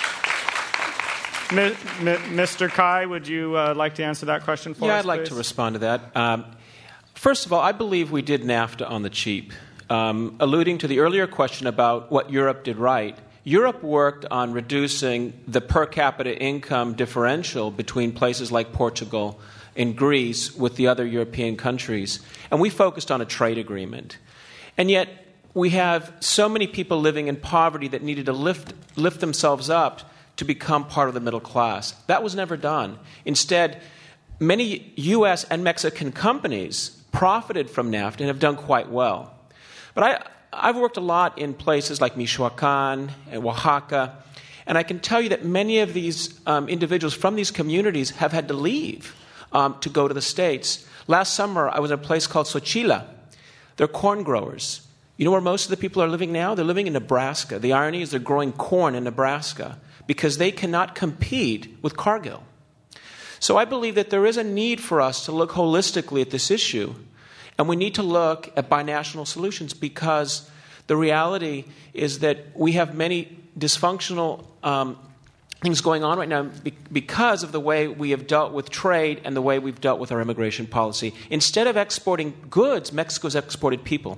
Mister Cai, would you uh, like to answer that question for yeah, us, Yeah, I'd like please? to respond to that. Um, first of all, I believe we did NAFTA on the cheap. Um, alluding to the earlier question about what Europe did right, Europe worked on reducing the per capita income differential between places like Portugal and Greece with the other European countries. And we focused on a trade agreement. And yet, we have so many people living in poverty that needed to lift, lift themselves up to become part of the middle class. That was never done. Instead, many U S and Mexican companies profited from NAFTA and have done quite well. But I, I've worked a lot in places like Michoacan and Oaxaca, and I can tell you that many of these um, individuals from these communities have had to leave um, to go to the States. Last summer, I was in a place called Xochila. They're corn growers. You know where most of the people are living now? They're living in Nebraska. The irony is they're growing corn in Nebraska because they cannot compete with Cargill. So I believe that there is a need for us to look holistically at this issue, and we need to look at binational solutions, because the reality is that we have many dysfunctional um, things going on right now because of the way we have dealt with trade and the way we've dealt with our immigration policy. Instead of exporting goods, Mexico's exported people.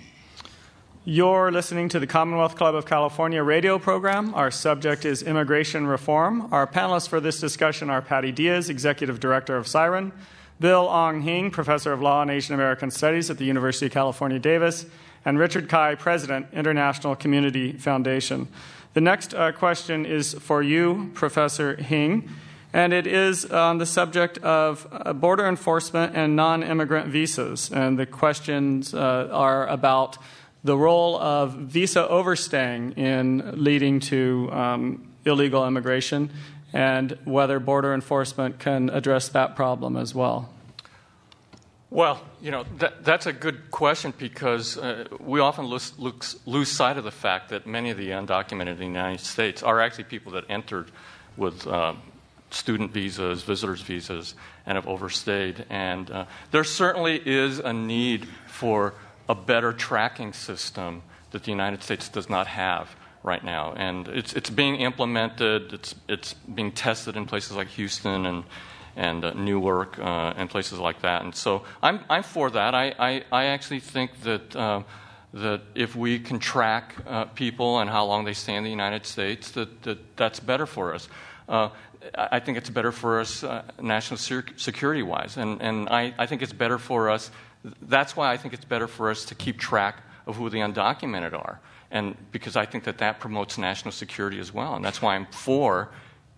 You're listening to the Commonwealth Club of California radio program. Our subject is immigration reform. Our panelists for this discussion are Patty Diaz, Executive Director of Siren, Bill Ong Hing, Professor of Law and Asian American Studies at the University of California, Davis, and Richard Cai, President, International Community Foundation. The next uh, question is for you, Professor Hing, and it is on the subject of uh, border enforcement and non-immigrant visas. And the questions uh, are about the role of visa overstaying in leading to um, illegal immigration, and whether border enforcement can address that problem as well. Well, you know, that, that's a good question, because uh, we often lose, lose, lose sight of the fact that many of the undocumented in the United States are actually people that entered with uh, student visas, visitors visas, and have overstayed. And uh, there certainly is a need for a better tracking system that the United States does not have right now. And it's it's being implemented, it's it's being tested in places like Houston and and uh, Newark uh, and places like that. And so I'm I'm for that. I, I, I actually think that uh, that if we can track uh, people and how long they stay in the United States, that, that that's better for us. Uh, I think it's better for us uh, national security-wise, and, and I, I think it's better for us. That's why I think it's better for us to keep track of who the undocumented are, and because I think that that promotes national security as well, and that's why I'm for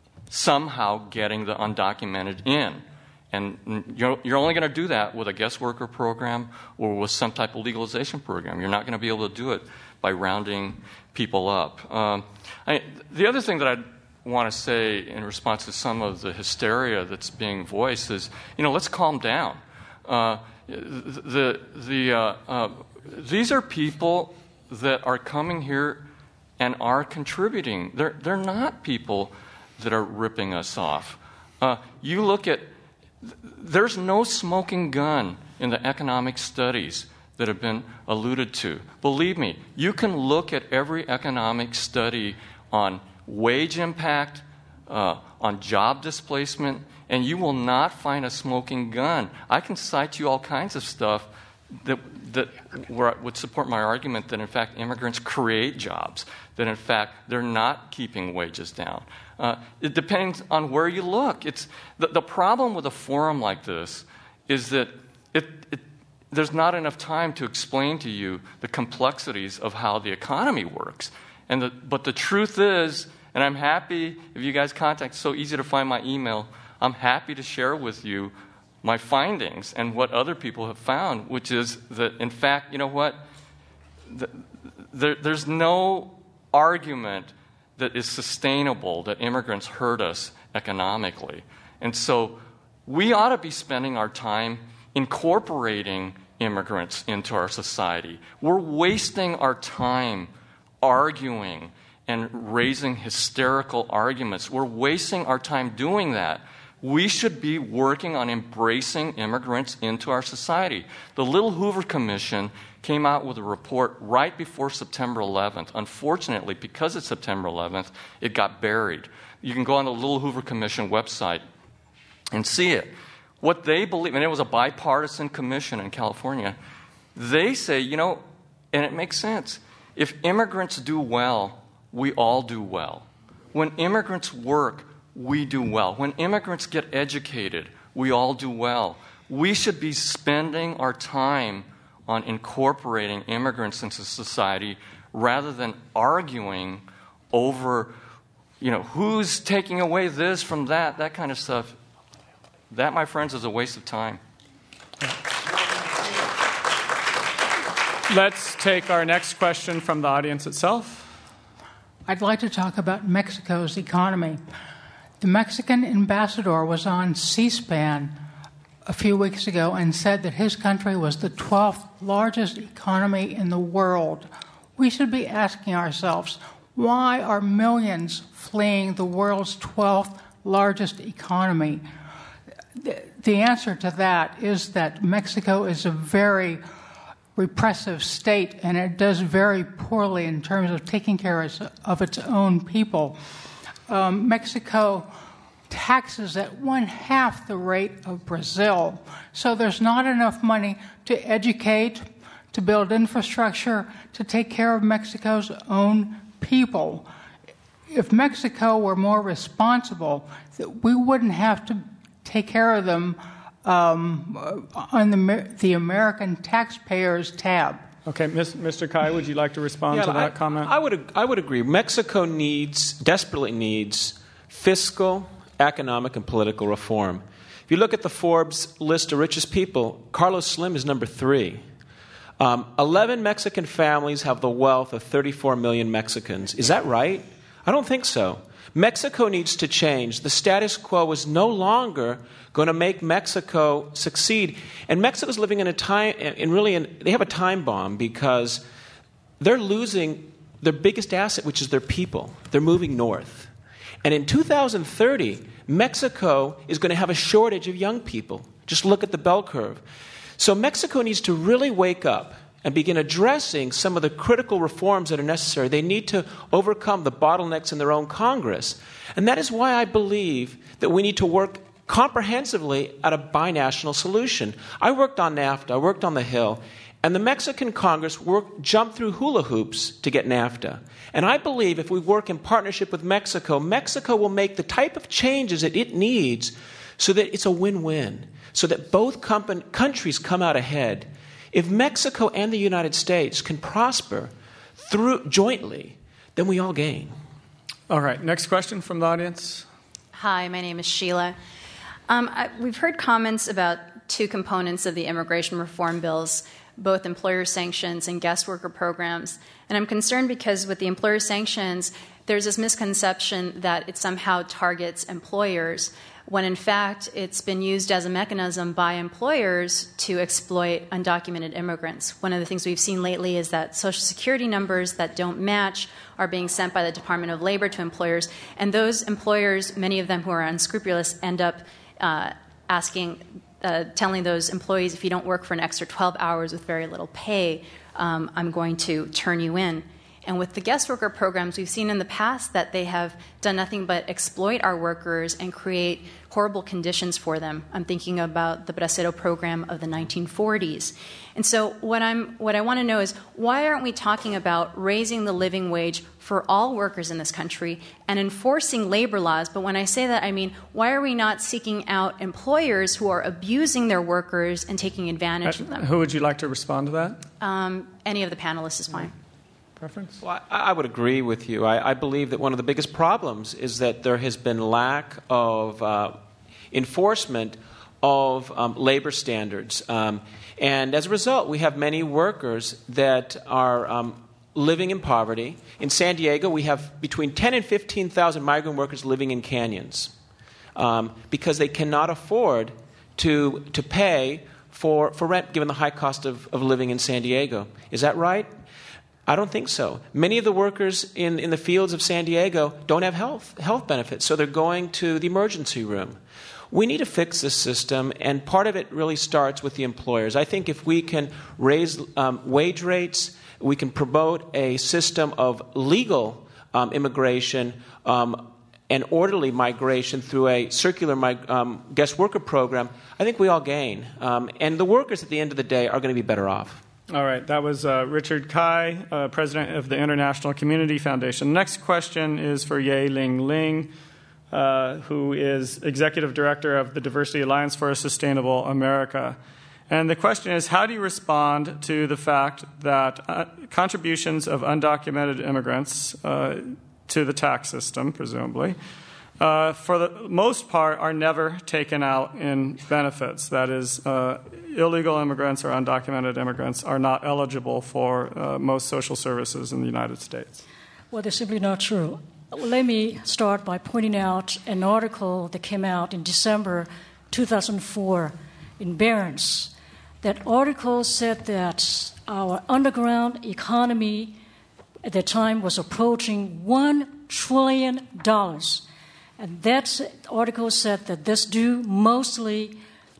somehow getting the undocumented in. And you're, you're only going to do that with a guest worker program or with some type of legalization program. You're not going to be able to do it by rounding people up. Um, I, the other thing that I'd want to say in response to some of the hysteria that's being voiced is, you know, let's calm down. Uh, the, the, uh, uh, these are people that are coming here and are contributing. They're, they're not people that are ripping us off. Uh, you look at There's no smoking gun in the economic studies that have been alluded to. Believe me, you can look at every economic study on wage impact, uh, on job displacement, and you will not find a smoking gun. I can cite you all kinds of stuff that, that where would support my argument that, in fact, immigrants create jobs, that, in fact, they're not keeping wages down. Uh, it depends on where you look. It's the, the problem with a forum like this is that it, it, there's not enough time to explain to you the complexities of how the economy works. And the, but the truth is, and I'm happy if you guys contact, it's so easy to find my email, I'm happy to share with you my findings and what other people have found, which is that, in fact, you know what? The, there, there's no argument that is sustainable, that immigrants hurt us economically. And so we ought to be spending our time incorporating immigrants into our society. We're wasting our time arguing and raising hysterical arguments. We're wasting our time doing that. We should be working on embracing immigrants into our society. The Little Hoover Commission came out with a report right before September eleventh. Unfortunately, because it's September eleventh, it got buried. You can go on the Little Hoover Commission website and see it. What they believe, and it was a bipartisan commission in California, they say, you know, and it makes sense, if immigrants do well, we all do well. When immigrants work, we do well. When immigrants get educated, we all do well. We should be spending our time on incorporating immigrants into society rather than arguing over, you know, who's taking away this from that, that kind of stuff. That, my friends, is a waste of time. Let's take our next question from the audience itself. I'd like to talk about Mexico's economy. The Mexican ambassador was on C-SPAN a few weeks ago and said that his country was the twelfth largest economy in the world. We should be asking ourselves, why are millions fleeing the world's twelfth largest economy? The answer to that is that Mexico is a very repressive state, and it does very poorly in terms of taking care of its own people. Um, Mexico taxes at one half the rate of Brazil. So there's not enough money to educate, to build infrastructure, to take care of Mexico's own people. If Mexico were more responsible, we wouldn't have to take care of them um, on the, the American taxpayers tab. Okay, Mister Cai, would you like to respond yeah, to that I, comment? I would, I would agree. Mexico needs, desperately needs, fiscal, economic, and political reform. If you look at the Forbes list of richest people, Carlos Slim is number three. Um, Eleven Mexican families have the wealth of thirty-four million Mexicans. Is that right? I don't think so. Mexico needs to change. The status quo is no longer going to make Mexico succeed. And Mexico's living in a time, in really, in, they have a time bomb because they're losing their biggest asset, which is their people. They're moving north. And in two thousand thirty, Mexico is going to have a shortage of young people. Just look at the bell curve. So Mexico needs to really wake up and begin addressing some of the critical reforms that are necessary. They need to overcome the bottlenecks in their own Congress. And that is why I believe that we need to work comprehensively at a binational solution. I worked on NAFTA, I worked on the Hill, And the Mexican Congress worked, jumped through hula hoops to get NAFTA. And I believe if we work in partnership with Mexico, Mexico will make the type of changes that it needs so that it's a win-win, so that both company, countries come out ahead. If Mexico and the United States can prosper through jointly, then we all gain. All right, next question from the audience. Hi, my name is Sheila. Um, I, we've heard comments about two components of the immigration reform bills, both employer sanctions and guest worker programs. And I'm concerned because with the employer sanctions, there's this misconception that it somehow targets employers, when in fact it's been used as a mechanism by employers to exploit undocumented immigrants. One of the things we've seen lately is that Social Security numbers that don't match are being sent by the Department of Labor to employers, and those employers, many of them who are unscrupulous, end up uh, asking, uh, telling those employees, if you don't work for an extra twelve hours with very little pay, um, I'm going to turn you in. And with the guest worker programs, we've seen in the past that they have done nothing but exploit our workers and create horrible conditions for them. I'm thinking about the Bracero program of the nineteen forties. And so what I'm what I want to know is, why aren't we talking about raising the living wage for all workers in this country and enforcing labor laws? But when I say that, I mean, why are we not seeking out employers who are abusing their workers and taking advantage Uh, of them? who would you like to respond to that? Um, any of the panelists is fine. Preference? Well, I, I would agree with you. I, I believe that one of the biggest problems is that there has been lack of uh, enforcement of um, labor standards. Um, and as a result, we have many workers that are um, living in poverty. In San Diego, we have between ten and fifteen thousand migrant workers living in canyons um, because they cannot afford to, to pay for, for rent given the high cost of, of living in San Diego. Is that right? I don't think so. Many of the workers in, in the fields of San Diego don't have health health benefits, so they're going to the emergency room. We need to fix this system, and part of it really starts with the employers. I think if we can raise um, wage rates, we can promote a system of legal um, immigration um, and orderly migration through a circular mig- um, guest worker program, I think we all gain. Um, and the workers at the end of the day are going to be better off. All right, that was uh, Richard Kai, uh, president of the International Community Foundation. Next question is for Ye Ling Ling, uh, who is executive director of the Diversity Alliance for a Sustainable America. And the question is, how do you respond to the fact that uh, contributions of undocumented immigrants uh, to the tax system, presumably, Uh, for the most part, are never taken out in benefits. That is, uh, illegal immigrants or undocumented immigrants are not eligible for uh, most social services in the United States? Well, that's simply not true. Let me start by pointing out an article that came out in December two thousand four in Barron's. That article said that our underground economy at that time was approaching one trillion dollars. And that article said that this due mostly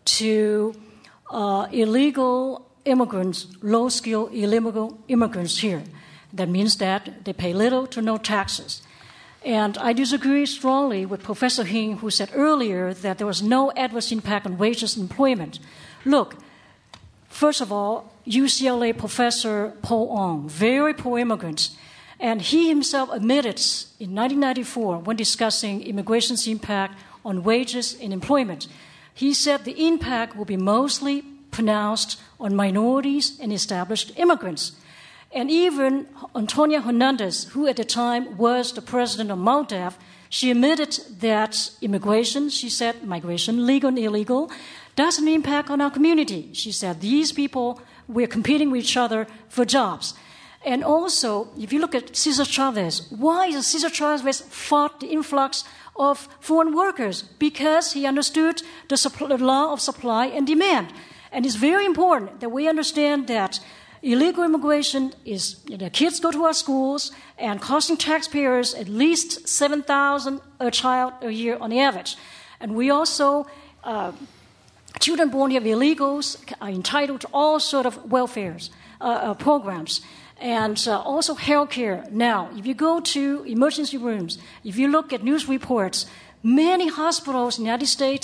to uh, illegal immigrants, low-skilled illegal immigrants here. That means that they pay little to no taxes. And I disagree strongly with Professor Hing, who said earlier that there was no adverse impact on wages and employment. Look, first of all, U C L A professor Paul Ong, very poor immigrants, and he himself admitted in nineteen ninety-four, when discussing immigration's impact on wages and employment, he said the impact will be mostly pronounced on minorities and established immigrants. And even Antonia Hernandez, who at the time was the president of MALDEF, she admitted that immigration, she said, migration, legal and illegal, doesn't impact on our community. She said these people, we're competing with each other for jobs. And also, if you look at Cesar Chavez, why does Cesar Chavez fought the influx of foreign workers? Because he understood the, supply, the law of supply and demand. And it's very important that we understand that illegal immigration is, you know, kids go to our schools and costing taxpayers at least seven thousand dollars a child a year on the average. And we also, uh, children born here of illegals are entitled to all sort of welfare uh, uh, programs. And uh, also health care. Now, if you go to emergency rooms, if you look at news reports, many hospitals in the United States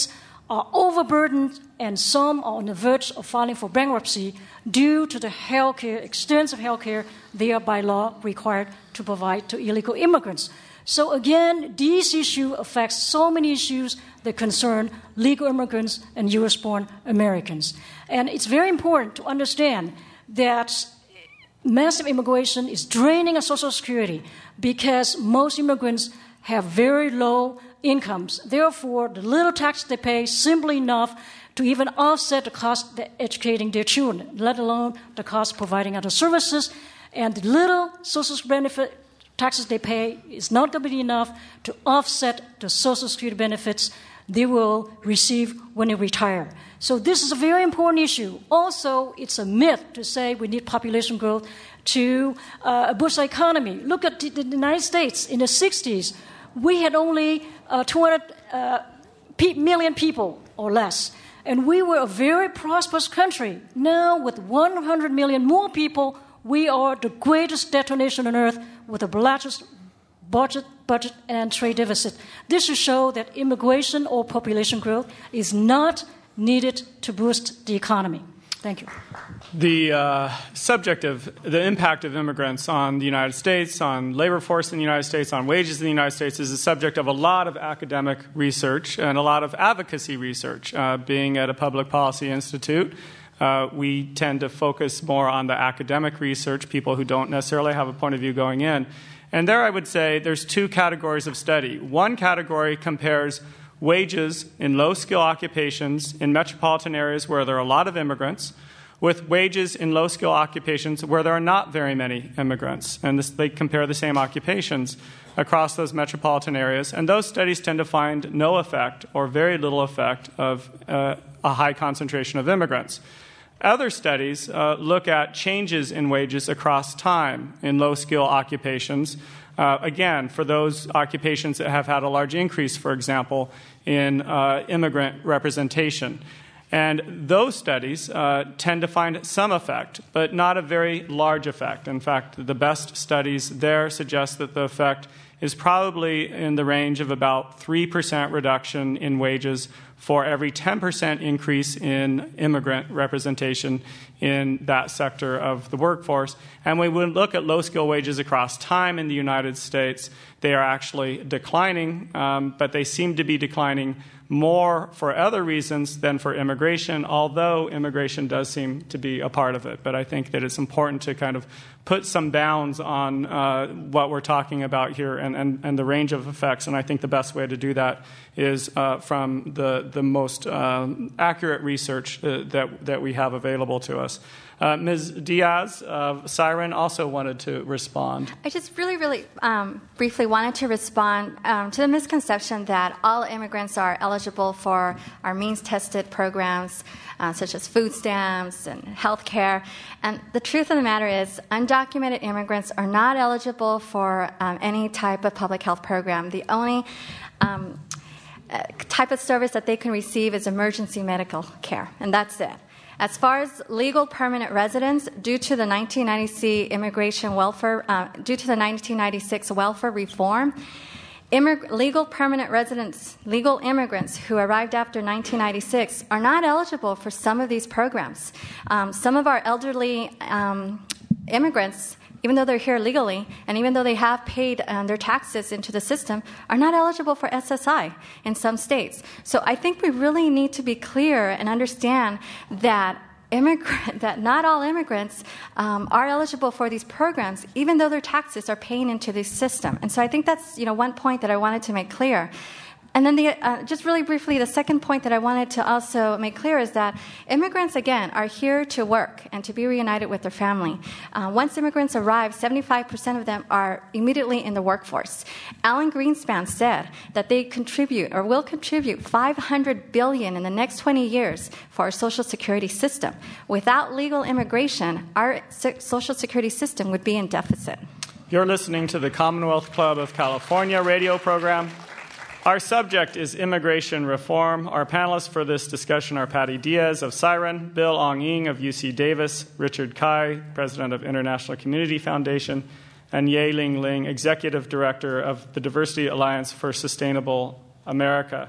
are overburdened, and some are on the verge of filing for bankruptcy due to the healthcare, extensive health care they are by law required to provide to illegal immigrants. So again, this issue affects so many issues that concern legal immigrants and U S-born Americans. And it's very important to understand that massive immigration is draining our Social Security because most immigrants have very low incomes. Therefore, the little tax they pay is simply enough to even offset the cost of educating their children, let alone the cost of providing other services. And the little social benefit taxes they pay is not going to be enough to offset the Social Security benefits they will receive when they retire. So this is a very important issue. Also, it's a myth to say we need population growth to uh, boost the economy. Look at the, the United States. In the sixties, we had only uh, two hundred uh, pe- million people or less. And we were a very prosperous country. Now, with one hundred million more people, we are the greatest detonation on earth with the largest budget, budget and trade deficit. This should show that immigration or population growth is not needed to boost the economy. Thank you. The uh, subject of the impact of immigrants on the United States, on labor force in the United States, on wages in the United States is the subject of a lot of academic research and a lot of advocacy research. Uh, being at a public policy institute, uh, we tend to focus more on the academic research, people who don't necessarily have a point of view going in. And there I would say there's two categories of study. One category compares wages in low-skill occupations in metropolitan areas where there are a lot of immigrants with wages in low-skill occupations where there are not very many immigrants. And this, they compare the same occupations across those metropolitan areas. And those studies tend to find no effect or very little effect of uh, a high concentration of immigrants. Other studies uh, look at changes in wages across time in low-skill occupations. Uh, again, for those occupations that have had a large increase, for example, in uh, immigrant representation. And those studies uh, tend to find some effect, but not a very large effect. In fact, the best studies there suggest that the effect is probably in the range of about three percent reduction in wages for every ten percent increase in immigrant representation in that sector of the workforce. And when we look at low-skill wages across time in the United States, they are actually declining, um, but they seem to be declining more for other reasons than for immigration, although immigration does seem to be a part of it. But I think that it's important to kind of put some bounds on uh, what we're talking about here and, and, and the range of effects. And I think the best way to do that is uh, from the, the most um, accurate research uh, that, that we have available to us. Uh, Miz Diaz of Siren also wanted to respond. I just really, really um, briefly wanted to respond um, to the misconception that all immigrants are eligible for our means-tested programs, uh, such as food stamps and health care. And the truth of the matter is undocumented immigrants are not eligible for um, any type of public health program. The only um, uh, type of service that they can receive is emergency medical care, and that's it. As far as legal permanent residents, due to the nineteen ninety-six immigration welfare, uh, due to the nineteen ninety-six welfare reform, immig- legal permanent residents, legal immigrants who arrived after nineteen ninety-six are not eligible for some of these programs. Um, some of our elderly um, immigrants, even though they're here legally, and even though they have paid um, their taxes into the system, are not eligible for S S I in some states. So I think we really need to be clear and understand that immigrant, that not all immigrants um, are eligible for these programs, even though their taxes are paying into this system. And so I think that's, you know, one point that I wanted to make clear. And then the, uh, just really briefly, the second point that I wanted to also make clear is that immigrants, again, are here to work and to be reunited with their family. Uh, once immigrants arrive, seventy-five percent of them are immediately in the workforce. Alan Greenspan said that they contribute or will contribute five hundred billion dollars in the next twenty years for our Social Security system. Without legal immigration, our Social Security system would be in deficit. You're listening to the Commonwealth Club of California radio program. Our subject is immigration reform. Our panelists for this discussion are Patty Diaz of Siren, Bill Ong-Ying of U C Davis, Richard Kai, president of International Community Foundation, and Ye-Ling Ling, executive director of the Diversity Alliance for Sustainable America.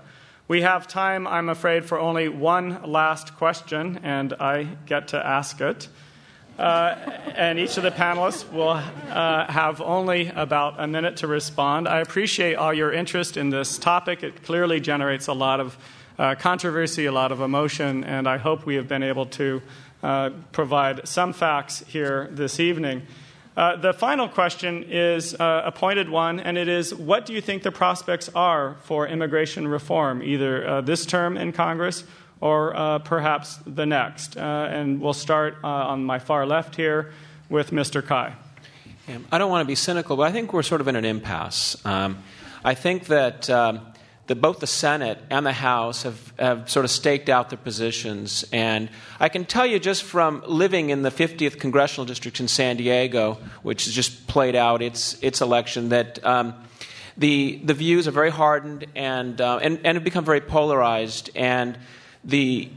We have time, I'm afraid, for only one last question, and I get to ask it. Uh, and each of the panelists will uh, have only about a minute to respond. I appreciate all your interest in this topic. It clearly generates a lot of uh, controversy, a lot of emotion, and I hope we have been able to uh, provide some facts here this evening. Uh, the final question is uh, a pointed one, and it is, what do you think the prospects are for immigration reform, either uh, this term in Congress or uh, perhaps the next? Uh, and we'll start uh, on my far left here with Mister Cai. Yeah, I don't want to be cynical, but I think we're sort of in an impasse. Um, I think that, um, that both the Senate and the House have, have sort of staked out their positions. And I can tell you just from living in the fiftieth Congressional District in San Diego, which has just played out its its election, that um, the the views are very hardened and, uh, and, and have become very polarized. And the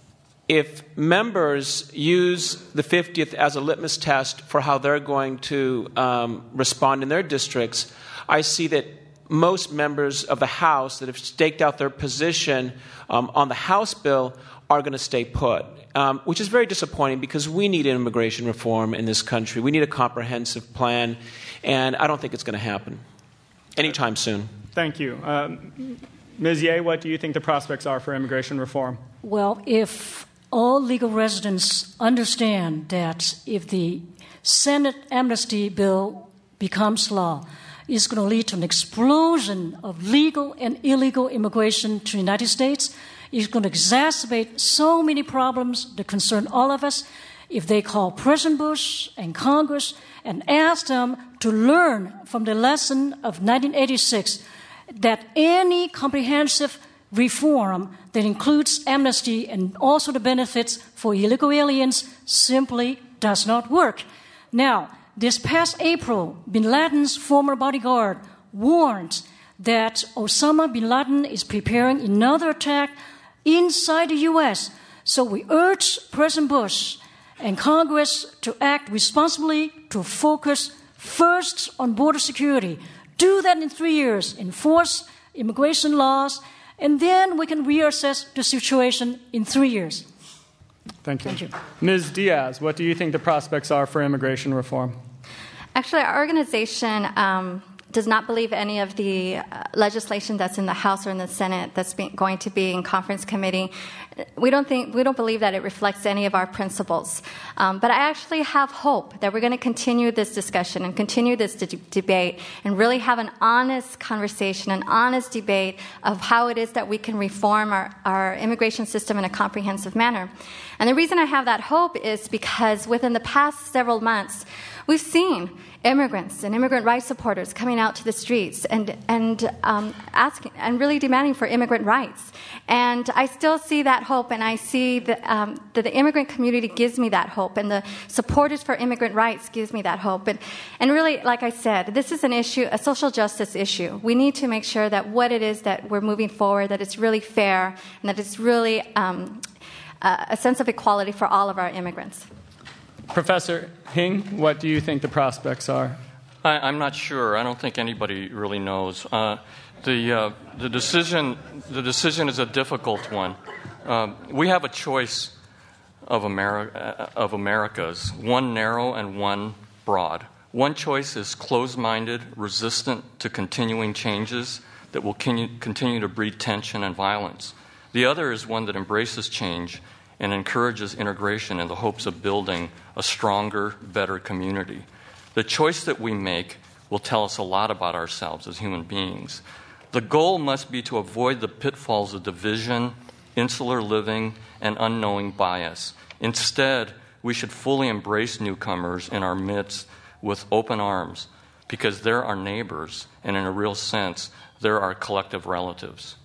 if members use the fiftieth as a litmus test for how they're going to um, respond in their districts, I see that most members of the House that have staked out their position um, on the House bill are going to stay put, um, which is very disappointing because we need immigration reform in this country. We need a comprehensive plan, and I don't think it's going to happen anytime soon. Thank you. Um, Miz Ye, what do you think the prospects are for immigration reform? Well, if all legal residents understand that if the Senate amnesty bill becomes law, it's going to lead to an explosion of legal and illegal immigration to the United States. It's going to exacerbate so many problems that concern all of us. If they call President Bush and Congress and ask them to learn from the lesson of nineteen eighty-six that any comprehensive reform that includes amnesty and also the benefits for illegal aliens simply does not work. Now, this past April, bin Laden's former bodyguard warned that Osama bin Laden is preparing another attack inside the U S. So we urge President Bush and Congress to act responsibly, to focus first on border security. Do that in three years, enforce immigration laws, and then we can reassess the situation in three years. Thank you. Thank you. Miz Diaz, what do you think the prospects are for immigration reform? Actually, our organization um, does not believe any of the uh, legislation that's in the House or in the Senate that's be, going to be in conference committee. We don't think we don't believe that it reflects any of our principles. Um, but I actually have hope that we're going to continue this discussion and continue this de- debate and really have an honest conversation, an honest debate of how it is that we can reform our, our immigration system in a comprehensive manner. And the reason I have that hope is because within the past several months, we've seen immigrants and immigrant rights supporters coming out to the streets and and um, asking and really demanding for immigrant rights. And I still see that hope, and I see that, um, that the immigrant community gives me that hope, and the supporters for immigrant rights gives me that hope. And and really, like I said, this is an issue, a social justice issue. We need to make sure that what it is that we're moving forward, that it's really fair, and that it's really um, a, a sense of equality for all of our immigrants. Professor Hing, what do you think the prospects are? I, I'm not sure. I don't think anybody really knows. Uh, the uh, the decision the decision is a difficult one. Um, we have a choice of Ameri- of Americas, one narrow and one broad. One choice is closed-minded, resistant to continuing changes that will continue, continue to breed tension and violence. The other is one that embraces change and encourages integration in the hopes of building a stronger, better community. The choice that we make will tell us a lot about ourselves as human beings. The goal must be to avoid the pitfalls of division, insular living, and unknowing bias. Instead, we should fully embrace newcomers in our midst with open arms, because they're our neighbors, and in a real sense, they're our collective relatives.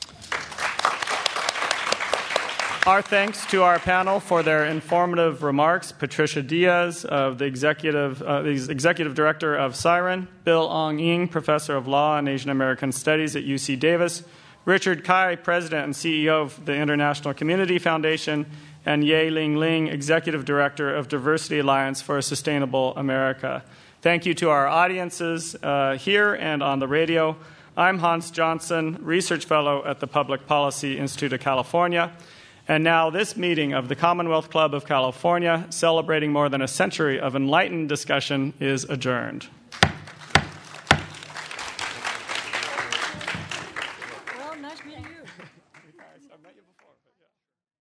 Our thanks to our panel for their informative remarks. Patricia Diaz, of the executive, uh, the executive director of Siren, Bill Ong Ying, professor of law and Asian American studies at U C Davis, Richard Cai, president and C E O of the International Community Foundation, and Ye Ling Ling, executive director of Diversity Alliance for a Sustainable America. Thank you to our audiences uh, here and on the radio. I'm Hans Johnson, Research Fellow at the Public Policy Institute of California. And now this meeting of the Commonwealth Club of California, celebrating more than a century of enlightened discussion, is adjourned.